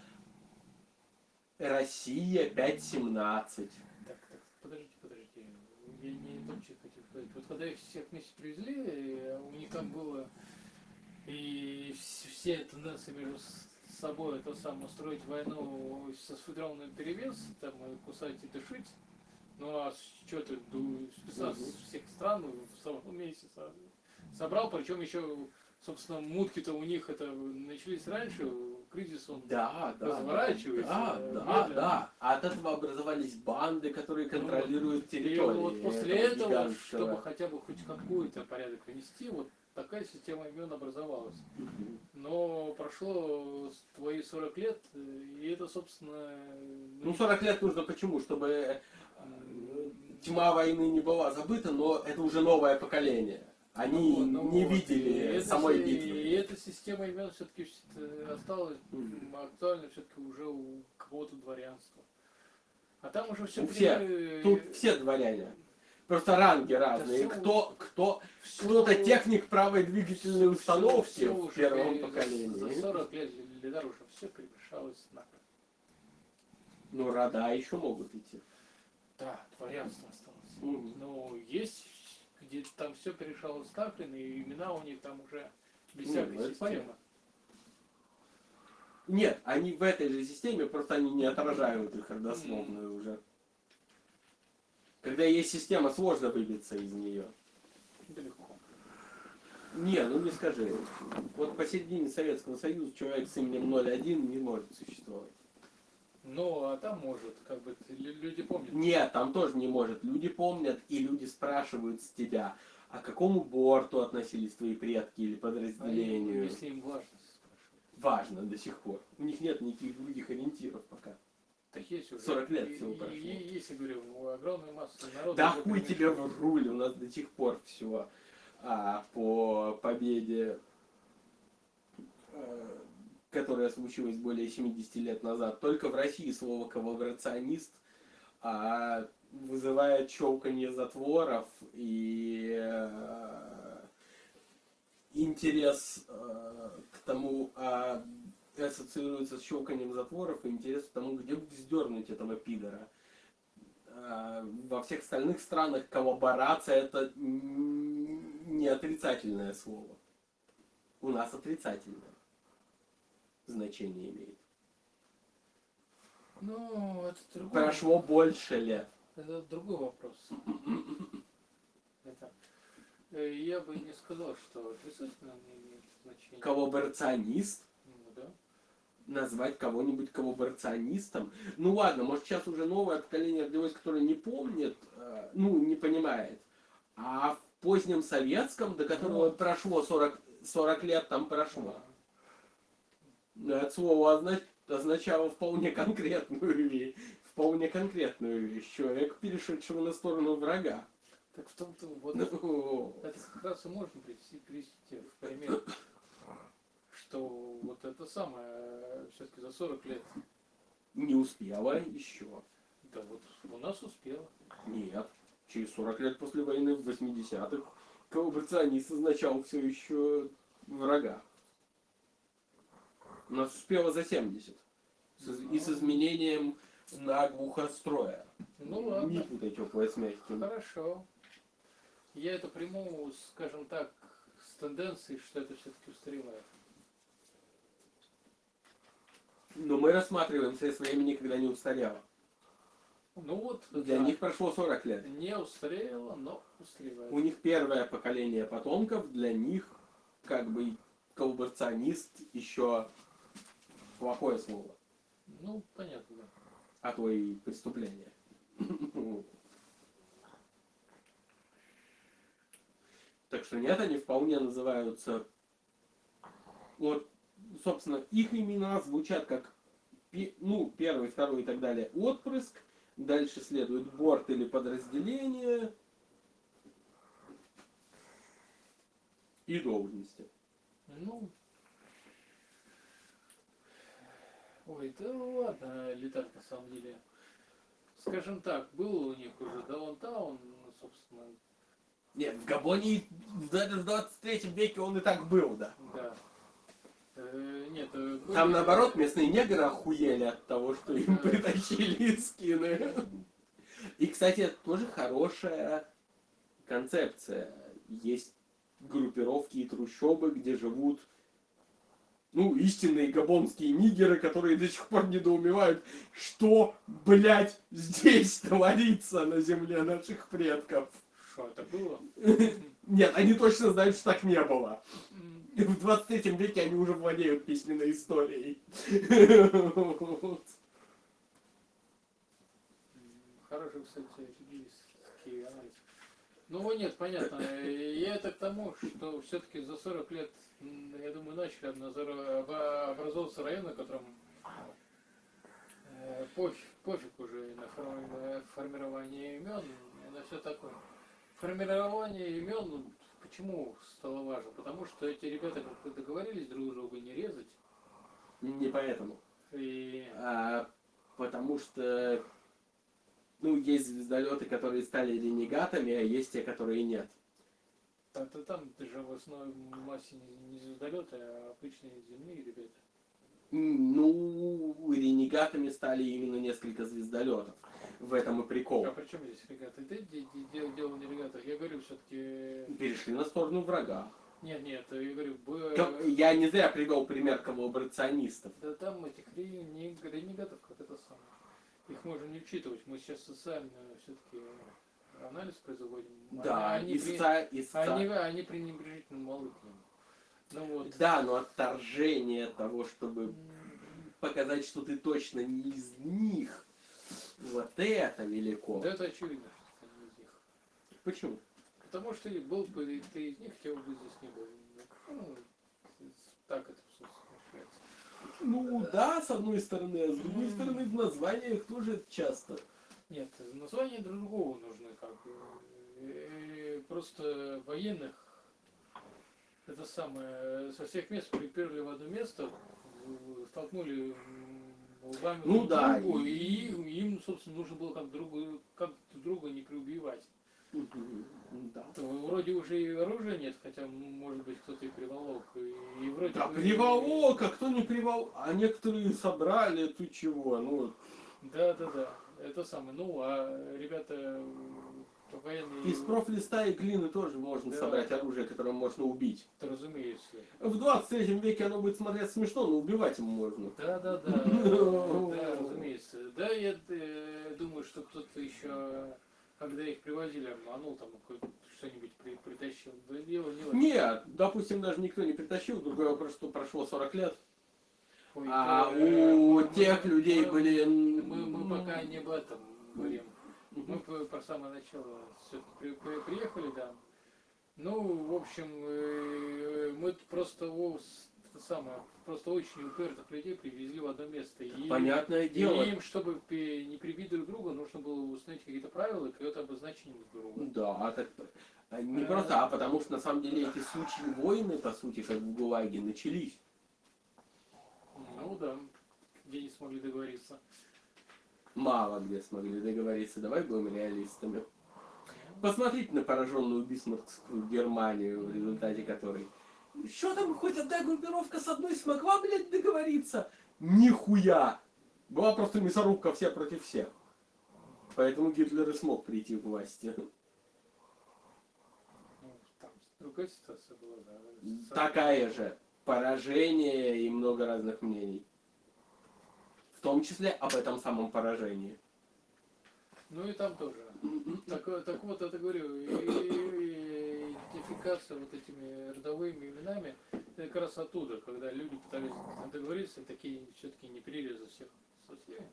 Россия пять семнадцать. Так, так, подождите, подождите. Я не то, что хотел сказать. Вот когда их всех вместе привезли, э, у них там было и вс- все тенденции между с- собой, это самое, устроить войну со сфедерованным перевес, там, и кусать и дышить. Ну а что ты, ду- спецназ всех стран в самом месяце собрал, причем еще, собственно, мутки-то у них это начались раньше, кризис он Да, да. разворачивается. Да, э, да, медленно. да. А от этого образовались банды, которые контролируют И территорию. вот после этого этого, гигантского. чтобы хотя бы хоть какой-то порядок внести, вот такая система имен образовалась. Мгм. Но прошло с- твои сорок лет, э, и это, собственно... Ну, сорок лет нужно почему? Чтобы э, тьма войны не была забыта, но это уже новое поколение. Они Ну, ну не вот, видели и эта самой си- битвы. И эта система имен все-таки осталась Мгм. актуальна все-таки уже у кого-то дворянства. А там уже все... У всех. Тут все дворяне. Просто ранги разные. всё Кто, кто, кто-то техник правой двигательной установки в первом За поколении. сорок лет или даже уже все перемешалось нахрен. Ну, рода еще могут идти. Да, дворянство осталось. Мгм. Но есть, где там все перешалось нахрен, и имена у них там уже без Ну, всякой ну, это системы. понятно. Нет, они в этой же системе, просто они не отражают их родословную уже. Когда есть система, сложно выбиться из нее. Далеко. Не, ну не скажи. Вот посередине Советского Союза человек с именем ноль один не может существовать. Ну, а там может, как бы, лю- люди помнят. Нет, там тоже не может. Люди помнят, и люди спрашивают с тебя, а к какому борту относились твои предки или А им, подразделению. если им важно спрашивать. Важно до сих пор. У них нет никаких других ориентиров пока. Так есть уже. сорок лет И- всего и- прошло. и- Есть, я говорю, огромная масса народа. Да уже хуй перемеш- тебе в руль, у нас до сих пор все а, по победе, э, которая случилась более семидесяти лет назад. Только в России слово коллаборационист а, вызывает щелканье затворов и э, интерес э, к тому, а, ассоциируется с щелканием затворов и интерес к тому, где бы вздернуть этого пидора. А, во всех остальных странах коллаборация это м, не отрицательное слово. У нас отрицательное значение имеет. Ну, это другой, Прошло больше лет. это другой вопрос. Это, э, я бы не сказал, что отрицательно не имеет значения. Коллаборационист? Ну, да. назвать кого-нибудь коллаборационистом. Ну ладно, может сейчас уже новое поколение родилось, которое не помнит, э, ну, не понимает. А в позднем советском, до которого Ну, прошло сорок, сорок лет, там прошло. да. Это слово озна- означало вполне конкретную вещь. Вполне конкретную вещь. Человек, перешедшего на сторону врага. Так в том-то вот Ну, это как раз и можно привести, привести в пример, что вот это самое все-таки за сорок лет, не успела еще. да вот у нас успело. Нет. Через сорок лет после войны в восьмидесятых коллаборационист означал все еще врага. У нас успело за семьдесят. С из- И с изменением наглухо строя. Ну Не ладно, путай теплое с мягким. хорошо. Я это приму, скажем так, с тенденцией, что это все-таки устаревает. Но мы рассматриваем средств времени, когда не устарело. Ну вот, Для да, них прошло сорок лет. не устарело, но устаревает. У них первое поколение потомков, для них как бы коллаборационист еще плохое слово. Ну, понятно, да. А то и преступление. Так что нет, они вполне называются... Вот, собственно, их имена звучат как, пе- ну, первый, второй и так далее, отпрыск. Дальше следует борт или подразделение. И должности. Ну, ой, да ладно, летать на самом деле. Скажем так, был у них уже даунтаун, ну, собственно, Нет, в Габоне даже в двадцать третьем веке он и так был, да. да. Э, нет, э, были- Там наоборот местные негры охуели от того, что им Да. притащили скины. И, кстати, это тоже хорошая концепция. Есть группировки и трущобы, где живут, ну, истинные габонские нигеры, которые до сих пор недоумевают, что, блядь, здесь творится на земле наших предков. Что это было? Нет, они точно знают, что так не было. М, В двадцать третьем веке они уже владеют письменной историей. Вот. Хороший, кстати, фигуристский анализ. Ну нет, понятно. Э, Я это к тому, что все-таки за сорок лет, м, я думаю, начали обназор- оба- образовываться районы, которым э, пофиг, пофиг уже на форми- формирование имен, на все такое. Формирование имен, ну, почему стало важно? Потому что эти ребята как-то договорились друг друга не резать. Не поэтому. И А потому что, ну, есть звездолеты, которые стали ренегатами, а есть те, которые нет. там, там же в основной массе не, не звездолеты, а обычные земные ребята. М, Ну, ренегатами стали именно несколько звездолетов. В этом и прикол. А при чем здесь регаты? Это де- де- дело, дело не регата. Я говорю все-таки... Перешли на сторону врага. Нет, нет, я говорю... б- Ко- Я не зря привел пример коллаборационистов. Да там этих ре- не- ренегатов как это самое. Их можно не учитывать. Мы сейчас социально все-таки анализ производим. Да, они, и, при- соци- и соци- они, они пренебрежительно малы к ним. Ну вот. Да, но отторжение того, чтобы показать, что ты точно не из них, вот это велико. Да это очевидно, что ты не из них. Почему? Потому что и был бы и ты из них, тебя бы здесь не было. Ну, так это, собственно, ощущается. Ну да, с одной стороны, а с другой стороны в названиях тоже часто. Нет, названия другого нужны, как бы. Э, Просто военных это самое со всех мест приперли в одно место, в- столкнули м, лбами Ну друг да, другу, и- и им, собственно, нужно было как другу, как друга не преубивать. Мгм, Да. То вроде уже и оружия нет, хотя, может быть, кто-то и приволок. И, и вроде Да бы- приволок, а кто не приволок? А некоторые собрали, ты чего? Ну, Да, да, да. Это самое. Ну, а ребята э, военные... из профлиста и глины тоже можно Да. собрать оружие, которым можно убить. Это разумеется. В двадцать третьем веке оно будет смотреться смешно, но убивать ему можно. Да, да, да. Да, разумеется. Да, я э, думаю, что кто-то еще, когда их привозили, обманул, там хоть что-нибудь при- притащил. Да дело не в этом. Нет, допустим, даже никто не притащил, другой вопрос, что прошло сорок лет. Ой, А э, у мы- тех мы- людей мы- были... Мы, мы пока не об этом говорим. Мы по- про самое начало все-таки приехали, да. Ну, в общем, э, мы просто о, с- это самое, просто очень упертых людей привезли в одно место. И, Понятное и дело. им, чтобы пе- не прибить друг друга, нужно было установить какие-то правила и какое-то обозначение друг друга. Да, а так а не Э, просто, а потому что на самом деле эти сучьи войны, по сути, как в ГУЛАГе, начались. Ну да, где не смогли договориться. Мало где смогли договориться, давай будем реалистами. Посмотрите на пораженную бисмаркскую Германию, в результате которой... Что там, хоть одна группировка с одной смогла, блядь, договориться? Нихуя! Была просто мясорубка все против всех. Поэтому Гитлер и смог прийти к власти. Ну, там другая ситуация была, да. Такая же. Поражение и много разных мнений. В том числе об этом самом поражении. Ну и там тоже. Так, так вот, это говорю, и, и идентификация вот этими родовыми именами, это как раз оттуда, когда люди пытались договориться, и такие все-таки не прирезы всех со всеми.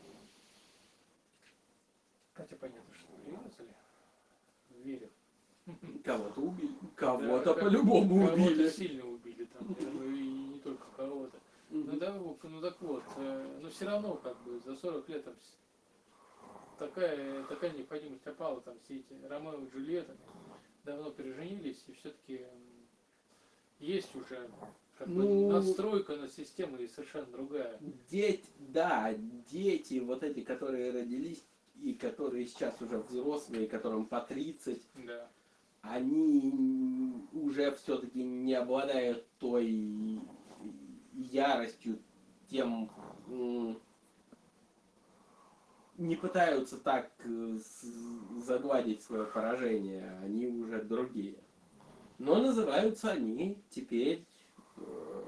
Хотя понятно, что прирезали. Верю. Кого-то убили. Кого-то Да, как- по-любому Кого-то убили. сильно убили там, я думаю, и не только кого-то. Ну, да, ну так вот, э, но все равно как бы за сорок лет там с- такая, такая необходимость опала, там все эти Ромео и Джульетта давно переженились, и все-таки есть уже как бы Ну, настройка на систему и совершенно другая. Дети, да, дети, вот эти, которые родились и которые сейчас уже взрослые, которым по тридцать, Да. они уже все-таки не обладают той яростью, тем м, не пытаются так э, с- загладить свое поражение, они уже другие. Но называются они теперь э,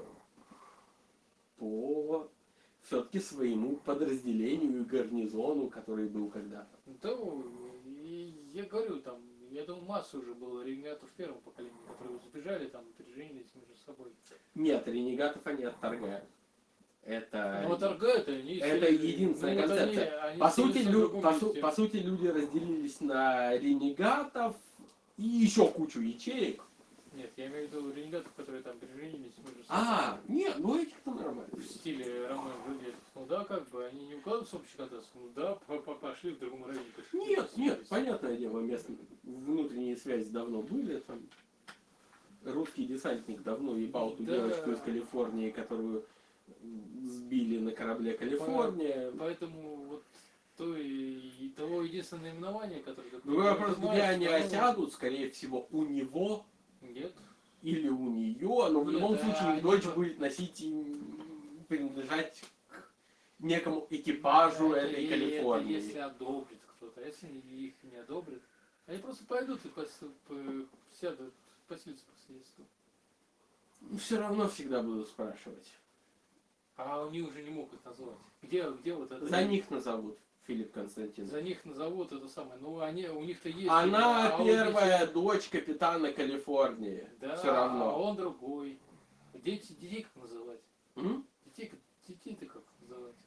по все-таки своему подразделению и гарнизону, который был когда-то. Да, и я говорю, там, я думаю, масса уже было ренегатов первого поколения, которые сбежали, там, переженились между собой. Нет, ренегатов они отторгают. Это, Ну, отторгают они. это сели- единственная ну, вот концепция. они- они по, сути, селятся в лю- другом по, су- месте. по сути, люди разделились на ренегатов и еще кучу ячеек. Нет, я имею в виду ренегатов, которые там переженились между собой. А, нет, ну этих-то нормально. В стиле Ромео и Джульетта. Ну да, как бы, они не укладываются в общий контекст. Ну да, по- по- пошли в другом районе. пошли, Нет, нет, поселились. понятное дело, местные внутренние связи давно были. Там. Русский десантник давно ебал ту Да. девочку из Калифорнии, которую сбили на корабле Калифорния. Поэтому вот то и того единственное наименование, которое... ты Другой вопрос, где понимаешь, они оно- осядут, скорее всего, у него Нет. или у нее, но в Нет, любом а случае они дочь бы- будет носить и принадлежать к некому экипажу Это- этой и Калифорнии. это если одобрит кто-то, а если их не одобрит, они просто пойдут и пос- по- сядут, поселятся по соседству. Все равно всегда буду спрашивать. А они уже не могут назвать. Где, где вот это? За них назовут Филипп Константин. За них назовут это самое. Ну, они, у них-то есть... Она а у первая детей- дочь капитана Калифорнии. Да, Все а равно. он другой. Дети, детей как называть? М? Детей, детей-то как называть?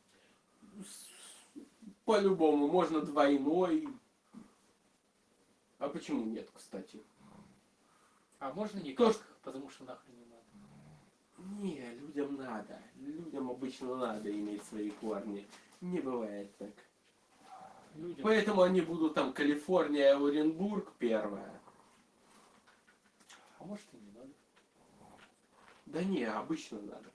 По-любому, можно двойной. А почему нет, кстати? А можно никак, Тоже- потому что нахрен не надо. Не, людям надо. Людям обычно надо иметь свои корни. Не бывает так. Людям. Поэтому они будут там Калифорния, Оренбург первая. А может и не надо. Да не, обычно надо.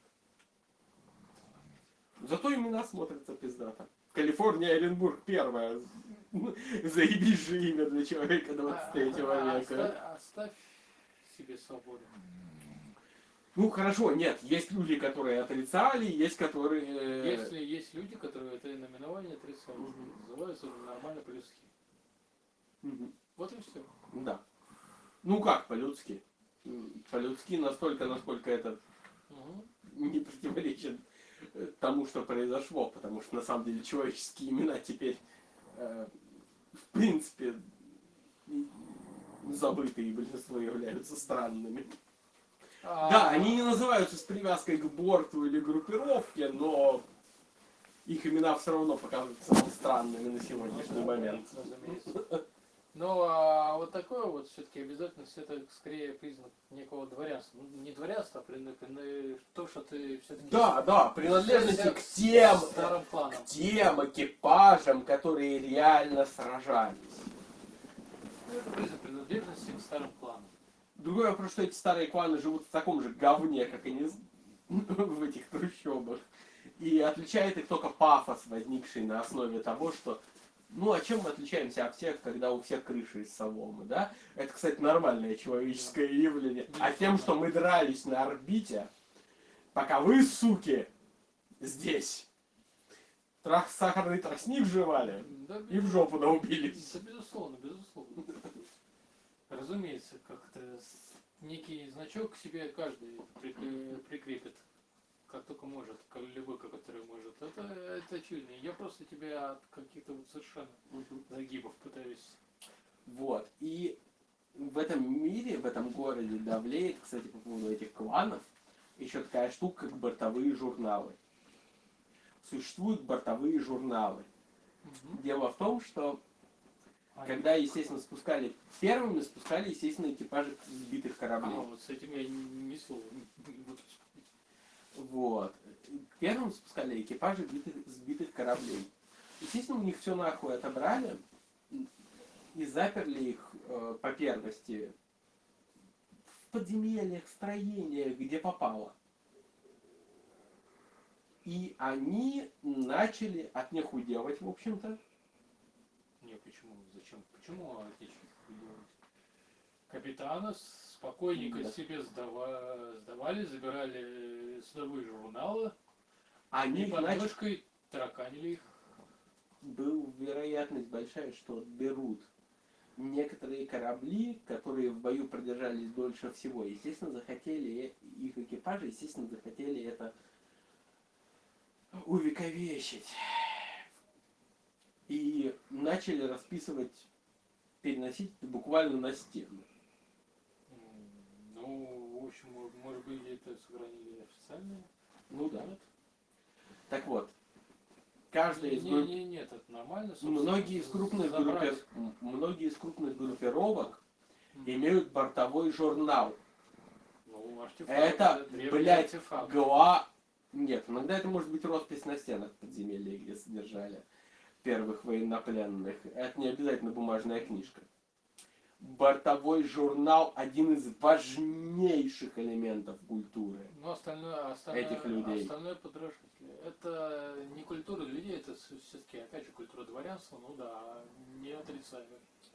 Зато имена смотрятся пиздато. Калифорния, Оренбург первая. Заебись же имя для человека двадцать третьего А, века. оста- Оставь себе свободу. Ну хорошо, нет, есть люди, которые отрицали, есть которые... э, Если есть люди, которые это наименование отрицают, Мгм. называются нормально по-людски. мгм, Вот и все. Да. Ну как по-людски? М, По-людски настолько, насколько это не противоречит э, тому, что произошло, потому что на самом деле человеческие имена теперь э, в принципе и- забытые, и большинство являются странными. А, Да, они не называются с привязкой к борту или группировке, но их имена все равно показываются странными на сегодняшний ну, момент. разумеется. Ну, а вот такое вот все-таки обязательность, это скорее признак некого дворянства. Ну, не дворянства, а признак, э, то, что ты все-таки... Да, да, принадлежности к тем, старым кланам. к тем экипажам, которые реально сражались. Ну, это признак принадлежности к старым кланам. Другой вопрос, что эти старые кланы живут в таком же говне, как они в этих трущобах. И отличает их только пафос, возникший на основе того, что ну, а чем мы отличаемся от всех, когда у всех крыши из соломы, да? Это, кстати, нормальное человеческое явление. А тем, что мы дрались на орбите, пока вы, суки, здесь трах сахарный тростник жевали Да, и в жопу наубились. Да, безусловно, безусловно. Разумеется, как-то некий значок к себе каждый прикрепит, прикрепит, как только может, как любой, который может. Это, это очевидно. Я просто тебя от каких-то вот совершенно загибов пытаюсь. Вот. И в этом мире, в этом городе давлеет, кстати, по поводу этих кланов, еще такая штука, как бортовые журналы. Существуют бортовые журналы. Угу. Дело в том, что когда, естественно, спускали, первыми спускали, естественно, экипажи сбитых кораблей. А, вот с этим я ни слова не буду спорить. Вот. Первым спускали экипажи сбитых, сбитых кораблей. Естественно, у них все нахуй отобрали и заперли их э, по первости в подземельях, строениях, где попало. И они начали от них уделать, в общем-то. Не, почему? Зачем? Почему отечественных делать? Капитана спокойненько Да. себе сдава- сдавали, забирали судовые журналы, Они и под начали... мышкой тараканили их. Была вероятность большая, что отберут некоторые корабли, которые в бою продержались дольше всего. Естественно, захотели, их экипажи, естественно, захотели это увековечить. И начали расписывать, переносить буквально на стену. М, Ну, в общем, мо- может быть, это сохранили официально? Ну да. Так вот, каждая из Не, групп... не, нет, это нормально. собственно, Многие из крупных забрать. группи... м- многие из крупных группировок М. имеют бортовой журнал. Ну, артефакт, Это, древний блядь, артефакт. гла... Нет, иногда это может быть роспись на стенах подземелья, где содержали первых военнопленных. Это не обязательно бумажная книжка. Бортовой журнал – один из важнейших элементов культуры. Ну, остальное, остальное, Этих людей. остальное подражатели. Это не культура людей, это все-таки, опять же, культура дворянства, ну да, не отрицаю.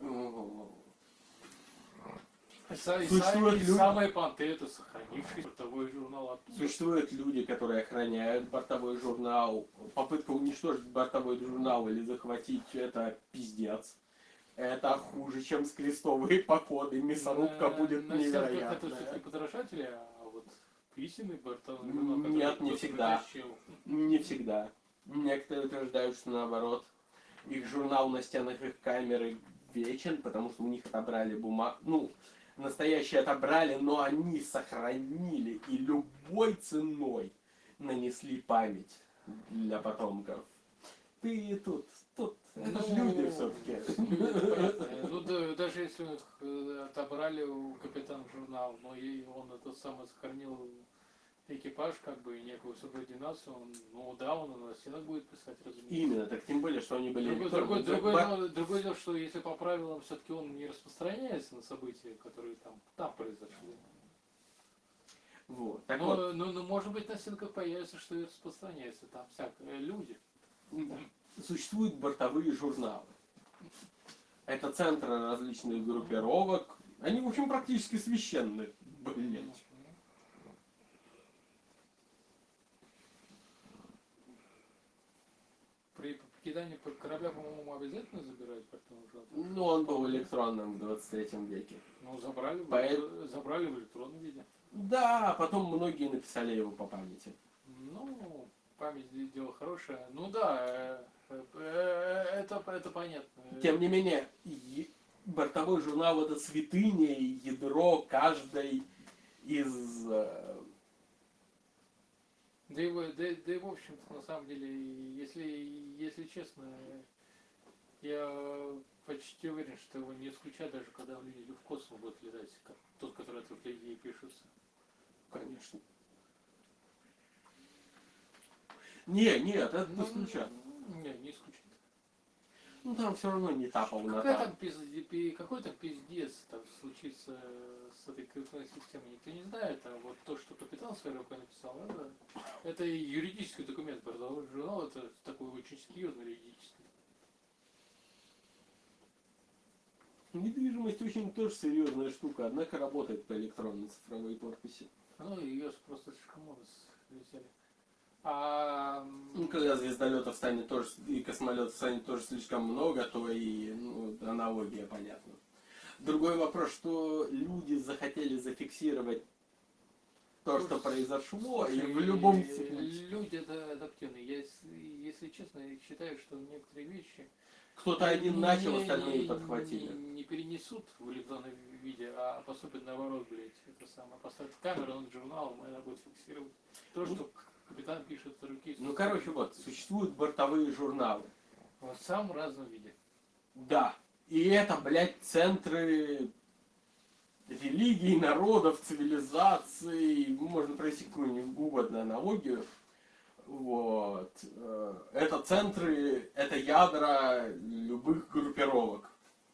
И, са- и, са- Существуют и люди- самые понты это сохранивший бортовой журнал от Существуют люди, которые охраняют бортовой журнал. Попытка уничтожить бортовой журнал или захватить – это пиздец. Это хуже, чем с крестовые походы. Мясорубка будет На стенках это невероятная. все-таки подражатели, а вот истинный бортовой журнал, который Нет, не просто всегда. притащил. Не всегда. Некоторые утверждают, что наоборот. Их журнал на стенах их камеры вечен, потому что у них отобрали бумагу. Ну, настоящие отобрали, но они сохранили и любой ценой нанесли память для потомков. Ты тут, тут, это ж Ну, люди все-таки. это понятно. Ну, да, даже если их э, отобрали у капитана журнал, но и он это самое сохранил экипаж, как бы, и некую субординацию, он, ну да, он на стенах будет писать, разумеется. Именно, так тем более, что они были... Другой, другой, электронные. другое, Ба- дело, другое дело, что если по правилам все-таки он не распространяется на события, которые там, там произошли. Вот, так но, вот. но, но, может быть, на стенках появится, что и распространяется. Там всякие люди. Существуют бортовые журналы. Это центры различных группировок. Они, в общем, практически священны. Блять. При покидании корабля, по-моему, обязательно забирать бортовой журнал? Ну, он был электронным в двадцать третьем веке. Ну, забрали, в Поэт- электро- забрали в электронном виде. Да, а потом многие написали его по памяти. Ну, память де- дело хорошее. Ну да, э, э, э, это, это понятно. Тем не менее, е- бортовой журнал — это святыня и ядро каждой из... э, Да и, в- да, и- да и в общем-то, на самом деле, если, если честно, я почти уверен, что его не исключают, даже когда люди в космос будут летать, как тот, который от людей пишется. Конечно. Не, нет, это Ну, исключат. не, не исключает. Ну там все равно не та полнота. Какая там пиздец, какой там пиздец там случится с этой корректной системой, никто не знает, а вот то, что капитан своей рукой написал, это, это юридический документ, бортовой журнал, это такой очень серьезный юридический. Недвижимость очень тоже серьезная штука, однако работает по электронной цифровой подписи. Ну, ее просто слишком много взяли. А... Ну, когда звездолетов станет тоже, и космолетов станет тоже слишком много, то и ну, аналогия понятна. Другой вопрос, что люди захотели зафиксировать то, что произошло, и в любом случае... Люди это адаптивные. Я, если, если честно, я считаю, что некоторые вещи... Кто-то один не- начал, не- остальные не- подхватили. Не, не перенесут в электронном виде, а поступят наоборот, блядь. Это самое. Поставят камеру над журналом, и она будет фиксировать то, что капитан пишет с руки. Ну, короче, вот, существуют бортовые журналы. В самом разном виде. Да. И это, блядь, центры религий, народов, цивилизаций. Можно провести какую-нибудь угодную аналогию. Вот. Э, Это центры, это ядра любых группировок.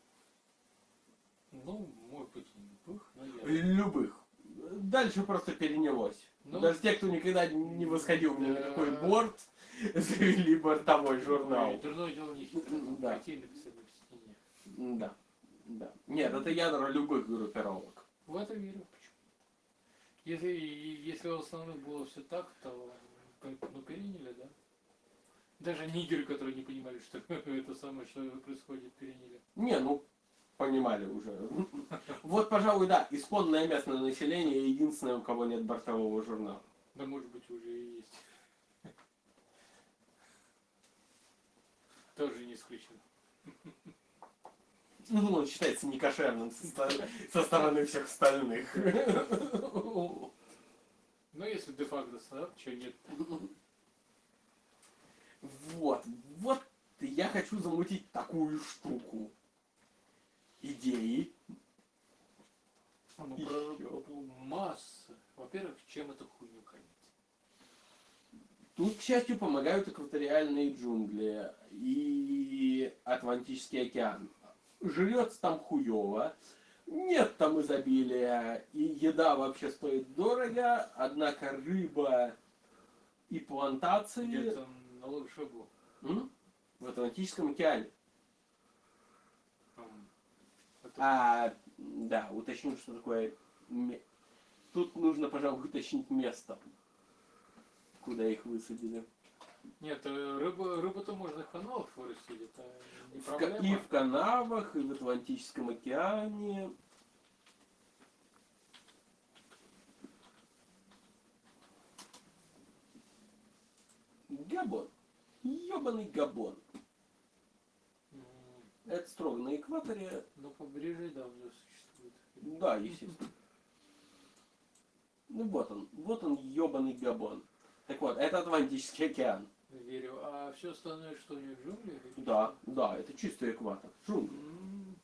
Ну, может быть, и не любых, но я... Любых. Дальше просто перенялось. Ну, Даже те, кто никогда не восходил ни на да. какой борт, завели бортовой журнал. Ой, дурное дело не хитрое. Да. Какие написать на стене. Да. Да. Нет, это ядра любых группировок. В это верю. Почему? Если, если в основном было все так, то ну, переняли, да? Даже нигеры, которые не понимали, что это самое, что происходит, переняли. Не, ну, понимали уже. Вот, пожалуй, да, исконное местное население, единственное, у кого нет бортового журнала. Да, может быть, уже и есть. Тоже не исключено. Ну, он считается некошерным со, ста- со стороны всех остальных. Но если де-факто так, что нет. Вот, вот я хочу замутить такую штуку. Идеи. Ну, Ещё. про масса. Во-первых, чем эту хуйню кормить? Тут, к счастью, помогают экваториальные джунгли и Атлантический океан. Жрется там хуёво, нет там изобилия, и еда вообще стоит дорого, однако рыба и плантации... Где-то на Лошагу. М? В Атлантическом океане. Ам, это- А, да, уточню, что такое... ме- Тут нужно, пожалуй, уточнить место, куда их высадили. Нет, э, рыбу, рыбу-то можно в каналах вырастить, это не В ка- проблема. И в канавах, и в Атлантическом океане. Габон. Ёбаный Габон. М, Это строго на экваторе. Ну, побережье, да, уже существует. Да, естественно. Ну вот он. Вот он, ёбаный Габон. Так вот, это Атлантический океан. Верю. А все остальное, что у них джунгли? или Да, что? да, это чистый экватор. Джунгли. М,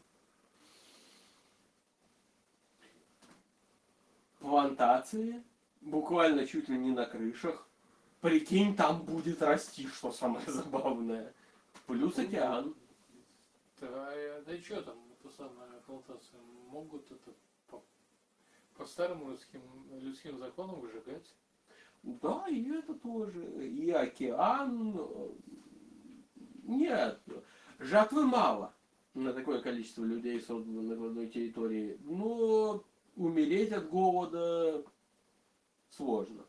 Плантации. Буквально чуть ли не на крышах. Прикинь, там будет расти, что самое забавное. Плюс океан. Да, и- да и что там, это самое, плантация, могут это по, по старым людским, людским законам выжигать. Да, и это тоже. И океан. Нет, жатвы мало на такое количество людей, созданных в одной территории. Но умереть от голода сложно.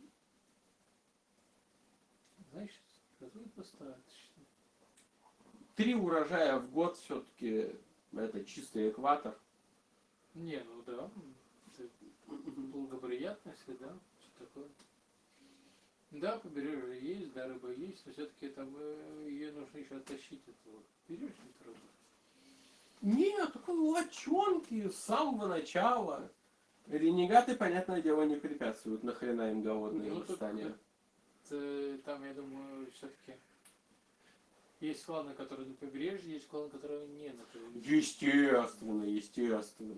Значит, этого достаточно. Три урожая в год все-таки это чистый экватор. Не, ну да, это благоприятно, если да, что такое. Да, побережье есть, да, рыба есть, но все-таки там э, ее нужно еще оттащить от этого. Берешь рыбу? Нет, такой лочонки с самого начала. Ренегаты, понятное дело, не препятствуют. Нахрена им голодные Ну, тут восстания? это- там, я думаю, все-таки есть кланы, которые на побережье, есть кланы, которые не на побережье. Естественно, естественно.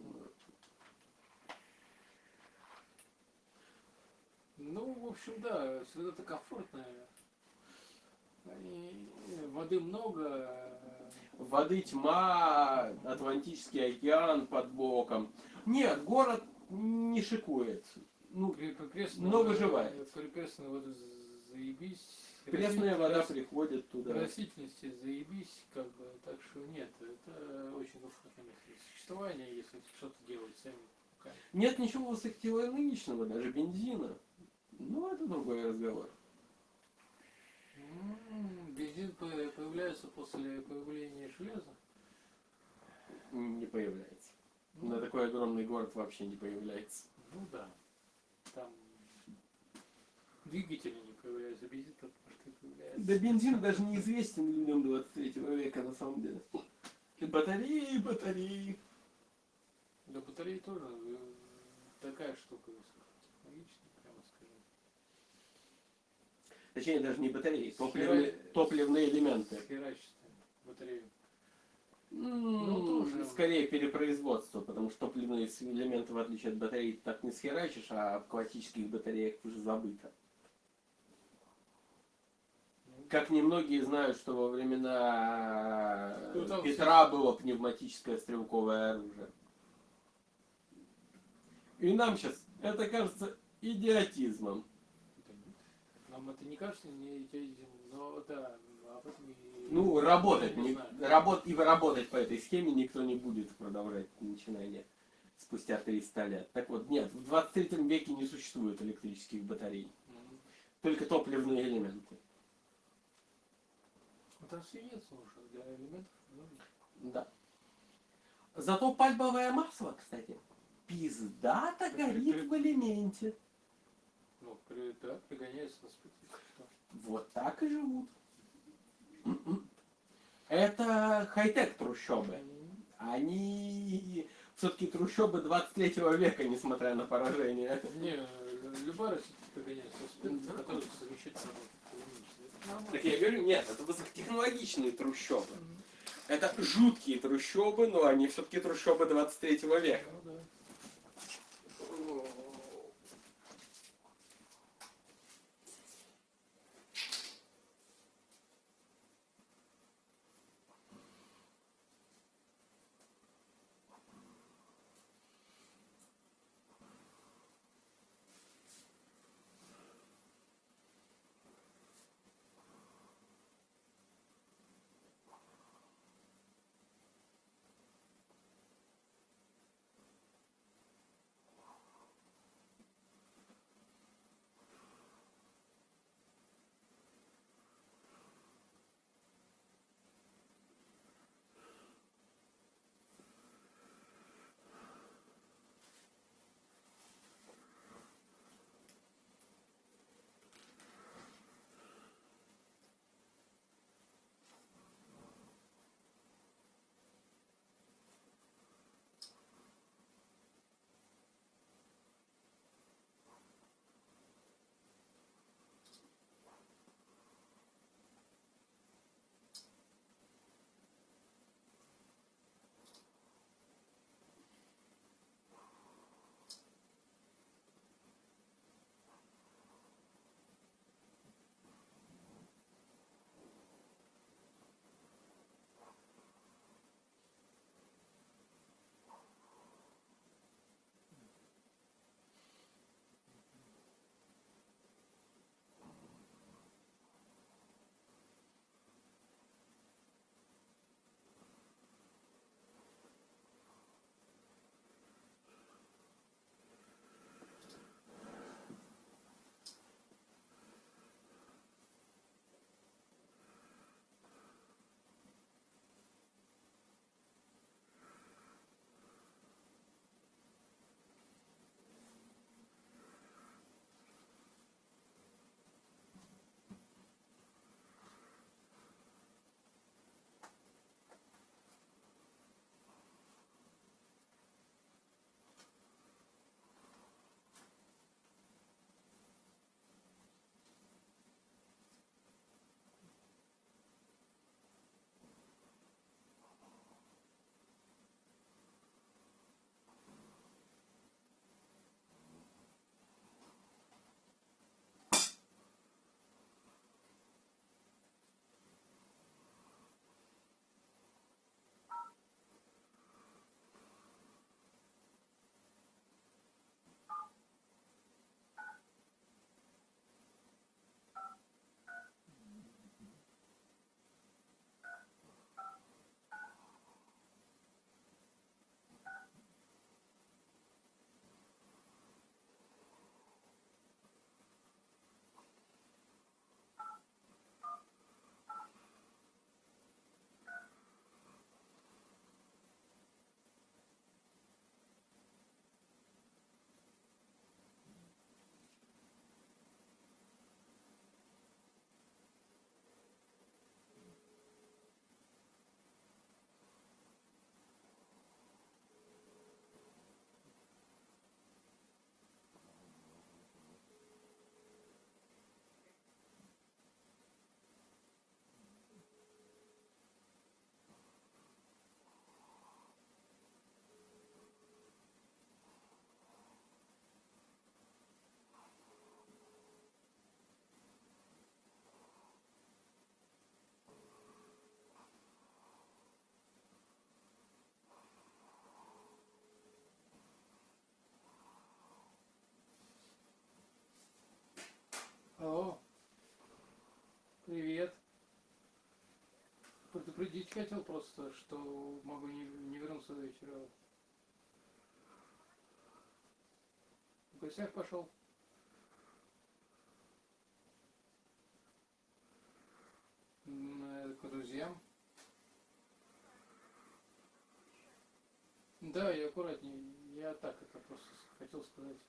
Ну, в общем, да, среда-то комфортная. Они- воды много. э, Воды тьма, Атлантический океан под боком. Нет, город не шикует. Ну, При- при- пресная но вода- выживает. при пресной воды заебись. Пресная Раститель- вода рас- приходит туда. Растительности заебись, как бы, так что нет, это очень комфортное место для существования, если что-то делать сами руками. Нет ничего высокотехнологичного, даже бензина. Ну, это другой разговор. М, Бензин по- появляется после появления железа. Не появляется. Ну, На такой огромный город вообще не появляется. ну да, там двигатели не появляются, бензин только что появляется. Да бензин даже неизвестен людям двадцать третьего века на самом деле. И батареи, батареи. Да, батареи тоже э, такая штука высокотехнологичная, прямо скажем. Точнее, даже не батареи, топливные, Хера- топливные элементы. Херачит батарею. Ну, Ну, тоже. скорее перепроизводство, потому что топливные элементы, в отличие от батарей, так не схерачишь, а в классических батареях уже забыто. Как немногие знают, что во времена Ну, там Петра было пневматическое стрелковое оружие. И нам сейчас это кажется идиотизмом. Да нет. Нам это не кажется не идиотизм, но да, об этом и... Ну, работать, я не не, знаю. работ, и работать по этой схеме никто не будет продолжать начинание спустя триста лет. Так вот, нет, в двадцать третьем веке не существует электрических батарей, Мгм. только топливные элементы. Ну, там свинец нужен для элементов. Ну, Да. Зато пальмовое масло, кстати, пиздато горит в элементе. ну при, да, пригоняется на спутник. Что? Вот так и живут. Это хай-тек трущобы. М, Они все-таки трущобы двадцать третьего века, несмотря на поражение. Не, э, любая растительность пригоняется на спутник, который замечательно работает. Это нормально. Так я говорю, нет, это высокотехнологичные трущобы. Мгм. Это жуткие трущобы, но они все-таки трущобы двадцать третьего века. Ну да. чатил просто, что могу не, не вернуться до вечера. В гостях пошел. К друзьям. Да, и аккуратнее. Я так это просто хотел сказать.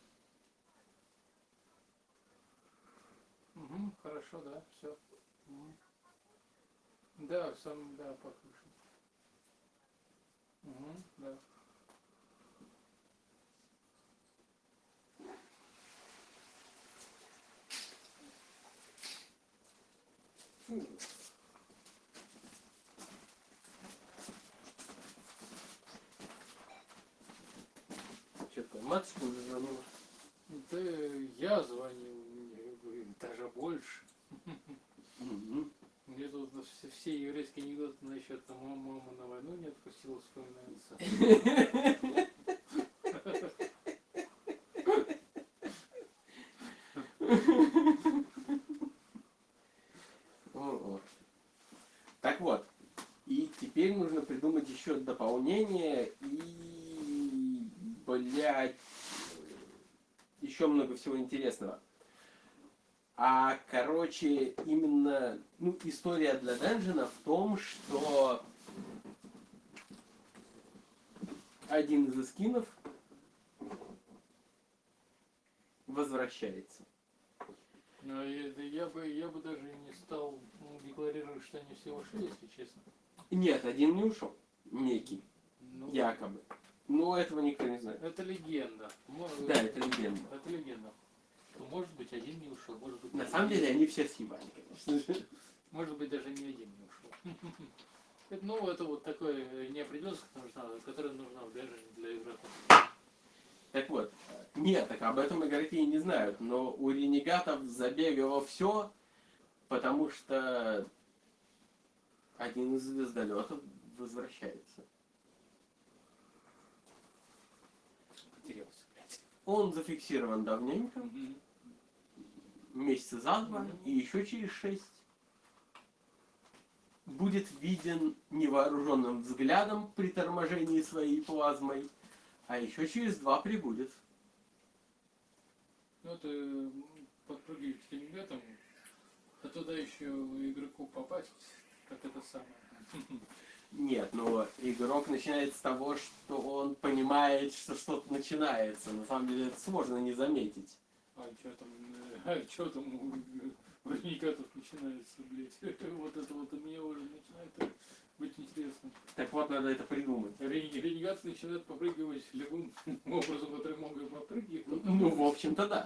Угу, хорошо, да, все. Угу. Да, сам, да, послушай. Угу, да. Фу. Что такое, матушка уже звонила? Да я звонил, я говорю, даже больше. Угу. Мне тут все, все еврейские анекдоты насчет там мама на войну не отпустила вспоминается. Так вот, и теперь нужно придумать еще дополнение и, блядь, еще много всего интересного. А, короче, именно, ну, история для Денджина в том, что один из эскинов возвращается. Но я, я бы я бы даже не стал ну, декларировать, что они все ушли, если честно. Нет, один не ушел, некий, Ну, якобы. Но этого никто не знает. это легенда. Может, Да, это легенда. Это легенда. Что, может быть, один не ушел, может быть. На самом деле они все съебали, конечно же. Может быть, даже не один не ушел. Это, ну, это вот такое неопределенность, которая нужна в Денджине для игроков. Так вот, нет, так об этом игроки и не знают, но у ренегатов забегало все, потому что один из звездолетов возвращается. Потерялся, блядь. Он зафиксирован давненько, Мгм. месяца за два, и еще через шесть будет виден невооруженным взглядом при торможении своей плазмой, а еще через два прибудет. Ну, это подпрыгивать к ребятам, а туда еще игроку попасть, как это самое. Нет, но игрок начинает с того, что он понимает, что что-то начинается. На самом деле это сложно не заметить. А что там, э, а что там у у ренегатов начинается, блядь? Вот это вот у меня уже начинает быть интересно. Так вот, надо это придумать. Рен- Ренегаты начинают попрыгивать любым образом, который могут попрыгивать. Ну, в общем-то, да.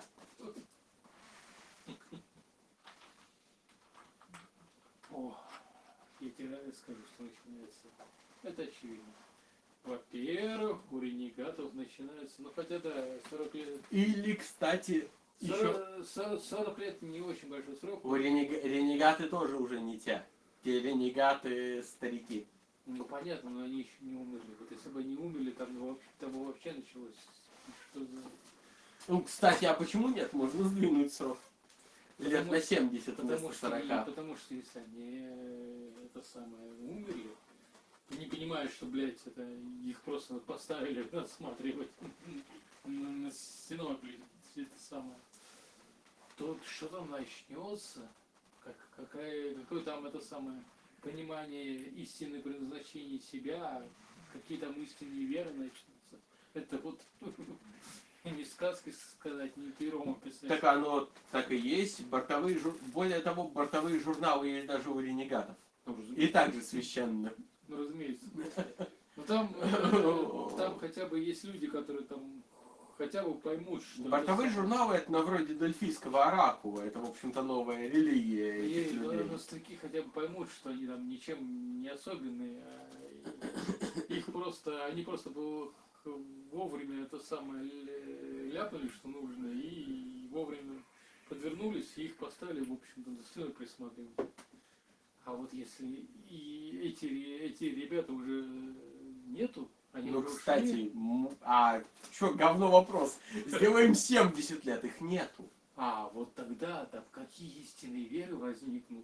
О, я тебе скажу, что начинается. Это очевидно. Во-первых, у ренегатов начинается, ну хотя да, сорок лет. Или, кстати, еще сорок, сорок лет не очень большой срок. у ренег- ренегаты тоже уже не те. Те ренегаты старики. Ну понятно, но они еще не умерли. Вот если бы они умерли, там, бы вообще, там бы вообще началось. Что за... Ну, кстати, а почему нет? Можно сдвинуть срок. Лет Потому на что- семьдесят Потому вместо что, сорока. потому что если они э, это самое умерли, не понимают, что, блядь, это их просто поставили отсматривать на, на синокль, это самое. Тут что там начнется, как, какая, какое там это самое понимание истины предназначения себя, какие там истинные веры начнутся. Это вот не сказки сказать, не пером описать. Так оно так и есть. Бортовые жур... Более того, бортовые журналы есть даже у ренегатов. Ну, И также священно. Ну, разумеется. Ну там, э, там хотя бы есть люди, которые там хотя бы поймут, что... Бортовые это журналы это на вроде дельфийского оракула. Это, в общем-то, новая религия И этих людей. мостовики хотя бы поймут, что они там ничем не особенные, а их просто, они просто было вовремя это самое ля- ляпнули, что нужно, и вовремя подвернулись, и их поставили, в общем-то, за стеной присматривать. А вот если и эти, эти ребята уже нету, они Ну, уже ушли. кстати, м, а чё, говно вопрос. Сделаем семьдесят лет, их нету. А вот тогда там какие истинные веры возникнут.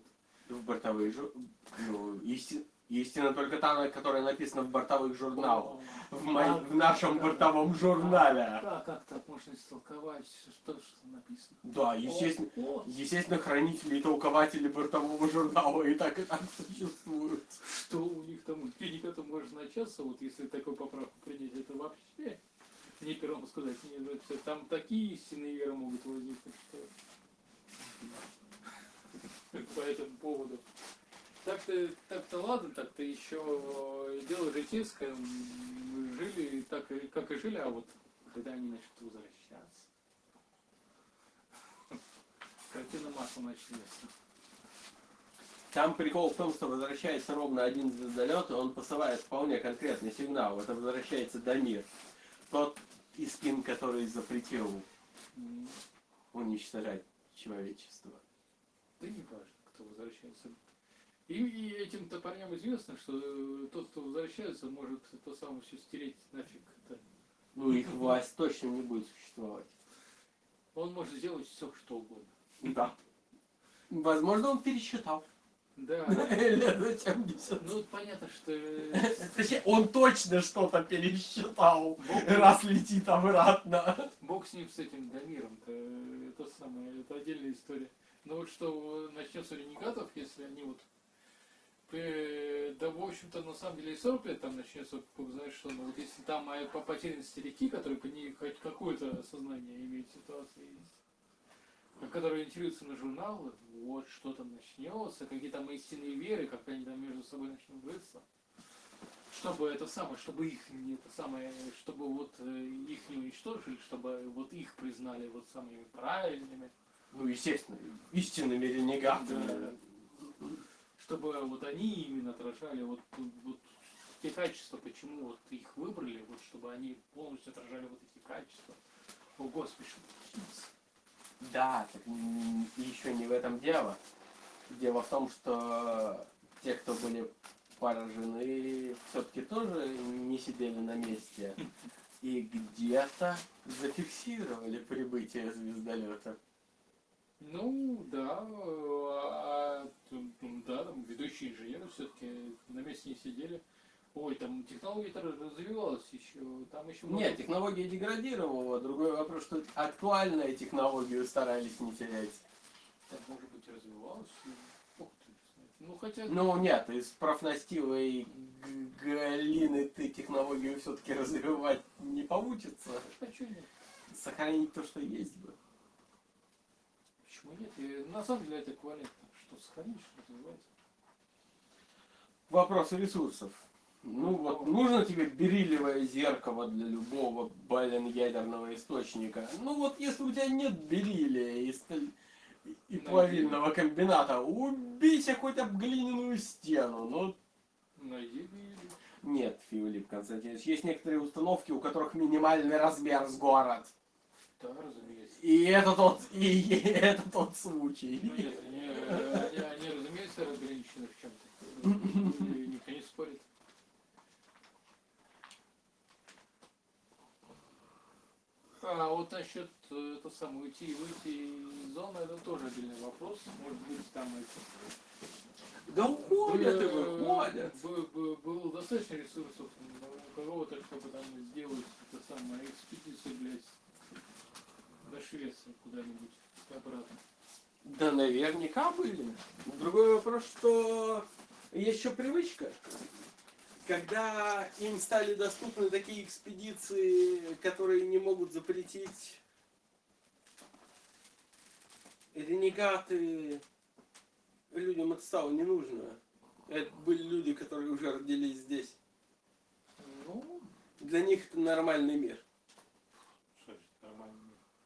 В бортовых жур... Ну, исти- истина только та, которая написана в бортовых журналах. В, мо- в нашем бортовом журнале. А как так можно истолковать, что, что написано? Да, естественно. О, о, Естественно, хранители и толкователи бортового журнала и так и так существуют. что у них там физика-то может начаться, вот если такую поправку принять, это вообще не первому сказать, не, ну, это там такие истинные веры могут возникнуть, что по этому поводу. Так-то, так-то ладно, так-то еще дело житейское, мы жили так, и- как и жили, а вот когда они начнут возвращаться, картина масла начнется. Там прикол в том, что возвращается ровно один звездолет, и он посылает вполне конкретный сигнал. Это возвращается Дамир. Тот Искин, который запретил М, уничтожать человечество. Да не важно, кто возвращается. И, и этим топорям известно, что э, тот, кто возвращается, может то самое все стереть нафиг. Да. Ну, их власть точно не будет существовать. Он может сделать все, что угодно. Да. Возможно, он пересчитал. Да. Лет за семьдесят. Ну, понятно, что э, Точнее, он точно что-то пересчитал, Бог, раз летит обратно. Бог с ним, с этим Дамиром, это, это самое, это отдельная история. Но вот что начнется ренегатов, если они вот э, да, в общем-то, на самом деле и сорок лет там начнется, знаешь, что, ну, вот если там э, по потерянности старики, которые по ней хоть какое-то осознание имеют ситуации, которые ориентируются на журналы, вот что там начнется, какие там истинные веры, как они там между собой начнут житься. Чтобы это самое, чтобы их не это самое, чтобы вот э, их не уничтожили, чтобы вот их признали вот самыми правильными. Ну, естественно, истинными ренегатами. Да. Чтобы вот они именно отражали вот, вот те качества, почему вот их выбрали, вот чтобы они полностью отражали вот эти качества. О, Господи, что случится? Да, так м, еще не в этом дело. Дело в том, что те, кто были поражены, все-таки тоже не сидели на месте. И где-то зафиксировали прибытие звездолета. Ну, да, а, м, да, там ведущие инженеры все-таки на месте не сидели. Ой, там технология-то развивалась еще, там еще... Нет, технология деградировала. Другой вопрос, что актуальную технологию старались не терять. Так, может быть, развивалась. Бог ты знает. Ну, хотя... Ну нет, из профнастила и г- галины ты технологию все-таки развивать не получится. А чё нет? Сохранить то, что есть бы. Почему нет? И на самом деле это эквивалентно. Что сохранишь, что развивается. Вопрос ресурсов. Ну вот, нужно тебе бериллиевое зеркало для любого, блин, ядерного источника. Ну вот, если у тебя нет бериллия и, сталь... и плавильного комбината, убейся хоть об глиняную стену. Ну, Найди или... нет, Филипп Константинович, есть некоторые установки, у которых минимальный размер с город. Да, разумеется. И это тот, и это тот случай. Ну нет, они, они, они, разумеется, разграничены в чем-то. И никто не спорит. А вот насчет э, это самое, уйти и выйти из зоны, это тоже отдельный вопрос. Может быть, там это... Да уходят и Было- выходят. бы- бы- Было достаточно ресурсов у кого-то, чтобы там сделать это самое экспедицию, блядь, до Швеции куда-нибудь и обратно. Да наверняка были. Другой вопрос, что есть еще привычка. Когда им стали доступны такие экспедиции, которые не могут запретить, ренегаты, людям это стало не нужно. Это были люди, которые уже родились здесь. Ну, Для них это нормальный мир. что ж, нормально.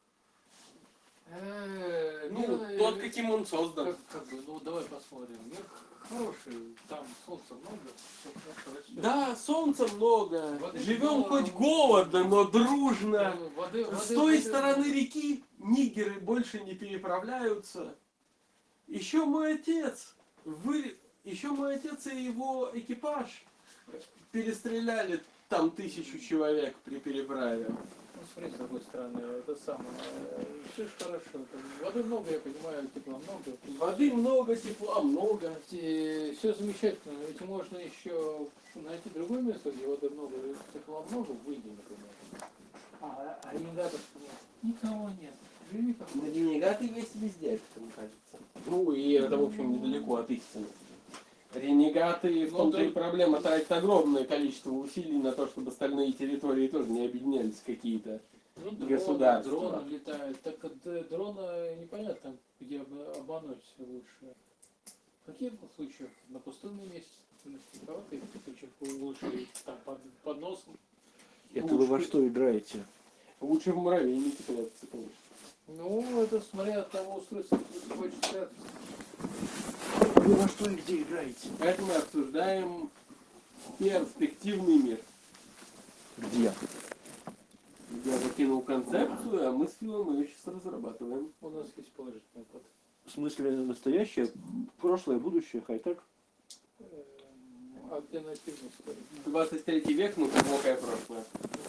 Э, Ну, мир, э, тот, каким он создан. Как, как бы, ну давай посмотрим. Мир хороший, там солнца много, все хорошо растет. Да, солнца много. Воды Живем много. хоть голодно, но дружно. Э, Воды, воды, С той воды- стороны реки нигеры больше не переправляются. Еще мой отец, вы, еще мой отец и его экипаж перестреляли там тысячу человек при переправе. Ну, смотри, с другой стороны, это самое, все же хорошо. Это воды много, я понимаю, тепла много. Воды много, тепла много. Все замечательно, ведь можно еще найти другое место, где воды много, и тепла много, выйди, например. А, а ренегатов нет. Никого нет. Живи как На хочешь. Ренегаты есть везде, как мне кажется. Ну, и это, в общем, недалеко от истины. Ренегаты, в Ну, том-то да. и проблема, тратят огромное количество усилий на то, чтобы остальные территории тоже не объединялись в какие-то. Ну, дроны, Государство. дроны летают. Так от э, дрона непонятно, где об- обмануть лучше. В каких случаях? На пустынном месте? На каких случаях лучше там под, под носом? Это вы во что играете? Лучше в муравейнике прятаться, конечно. Ну, это смотря от того устройства, которое ты хочешь спрятаться. Вы во что и где играете? Поэтому мы обсуждаем перспективный мир. Где? Я закинул концепцию, а мы с Филом ее сейчас разрабатываем. У нас есть положительный опыт. В смысле настоящее, прошлое, будущее, хай-тек? Эм, Альтернативную историю. двадцать третий век, ну глубокое прошлое.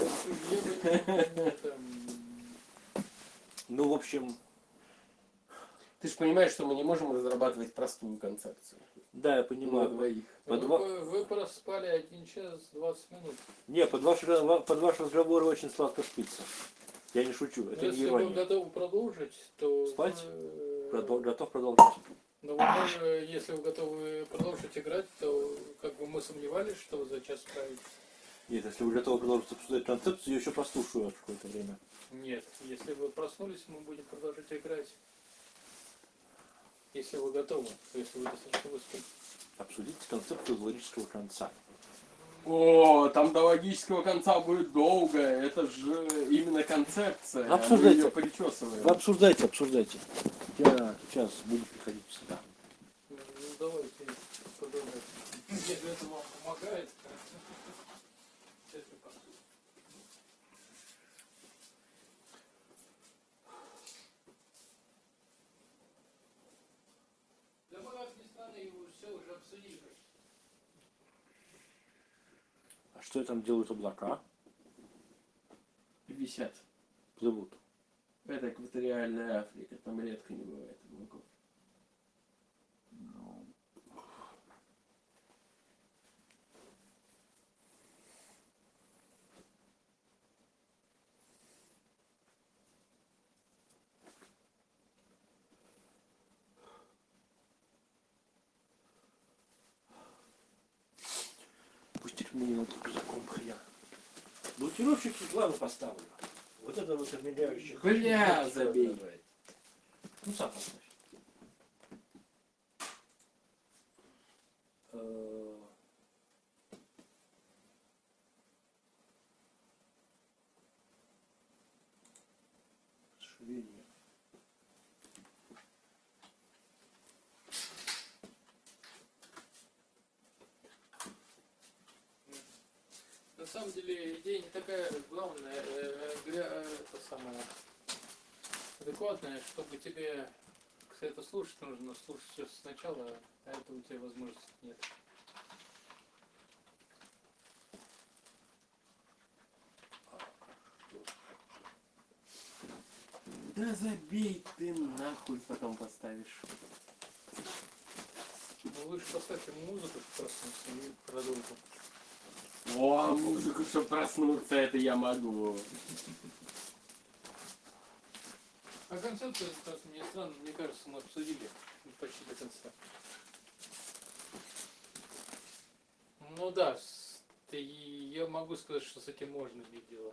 Ну, в общем, Ты же понимаешь, что мы не можем разрабатывать простую концепцию. да, я На понимаю. двоих. По Вы, два- вы- вы проспали один час двадцать минут. Не, под ваш, ра- под ваш разговор очень сладко спится. Я не шучу, это не Если вы ирония. готовы продолжить, то... Спать? вы- Продол- Готов продолжить. Но вы можете, если вы готовы продолжить играть, то как бы мы сомневались, что вы за час справитесь. Нет, если вы готовы продолжить обсуждать концепцию, я еще послушаю какое-то время. Нет, если вы проснулись, мы будем продолжать играть. Если вы готовы, если вы достаточно выспали. Обсудить концепцию логического конца. О, там до логического конца будет долго. Это же именно концепция. Обсуждайте. Мы ее причесываем. Вы обсуждайте, обсуждайте. Я сейчас буду приходить сюда. Ну, давайте продолжать. Если это вам помогает, сейчас я посуду. Да мы, как ни странно, его все уже обсудили. А что там делают облака? Висят. Плывут. Это экваториальная Африка. Там редко не бывает облаков. Пустите мне минуту рюкзаком хрен. Блокировщики главное поставлю. Вот это вот замедляющий. Бля, забей. Ну сам поставь. Э, Шевеление. На самом деле идея не такая главная, э, гря- э, это самое адекватная, чтобы тебе, кстати, это слушать нужно, слушать все сначала, а этого у тебя возможности нет. Да забей ты нахуй, потом поставишь. Ну лучше поставь ему музыку, чтобы проснуться, и продолжим. О, музыку, чтобы проснуться, это я могу. А концепцию, как мне странно, мне кажется, мы обсудили почти до конца. Ну да, с- ты- я могу сказать, что с этим можно иметь дело.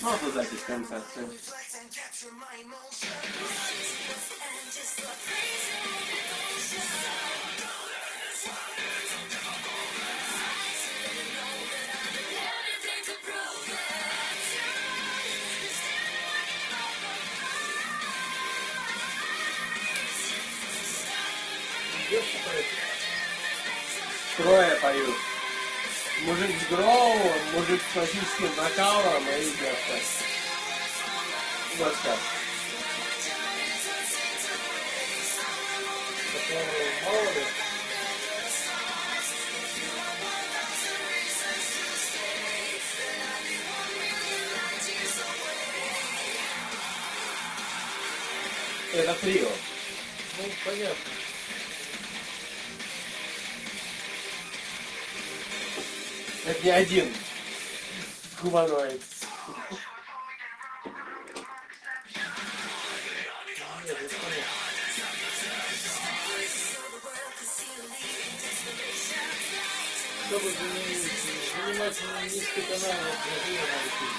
Ну, а то запись конца. Всё. Девушка поет. Трое поют. Мужик с гроулом, мужик с классическим вокалом и девка. Вот так. Такое мало ли. Это трио. Ну, понятно. Это не один гуманоид. Нет, это понятно. Чтобы занимать, занимать низкотональное движение, надо пить.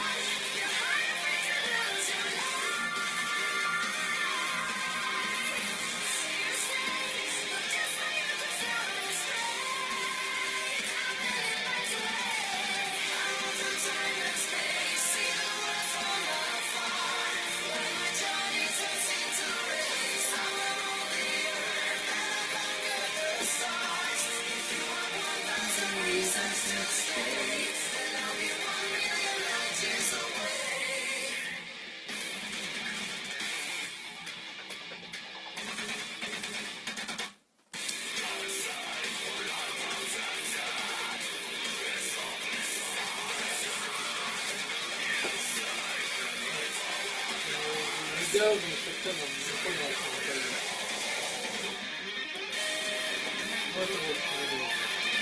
Идеально, совершенно не понял, что это есть. Ну, это вот не было.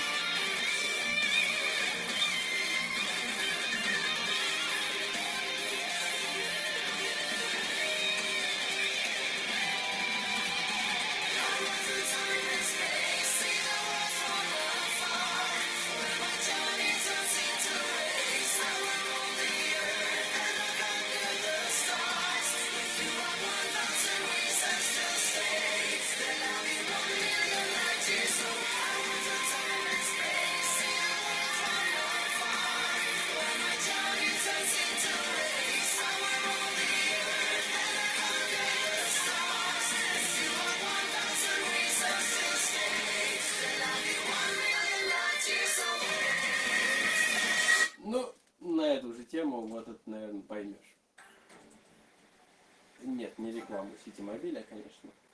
Ну, на эту же тему вот это, наверное, поймешь. Нет, не рекламу сети мобиля, конечно.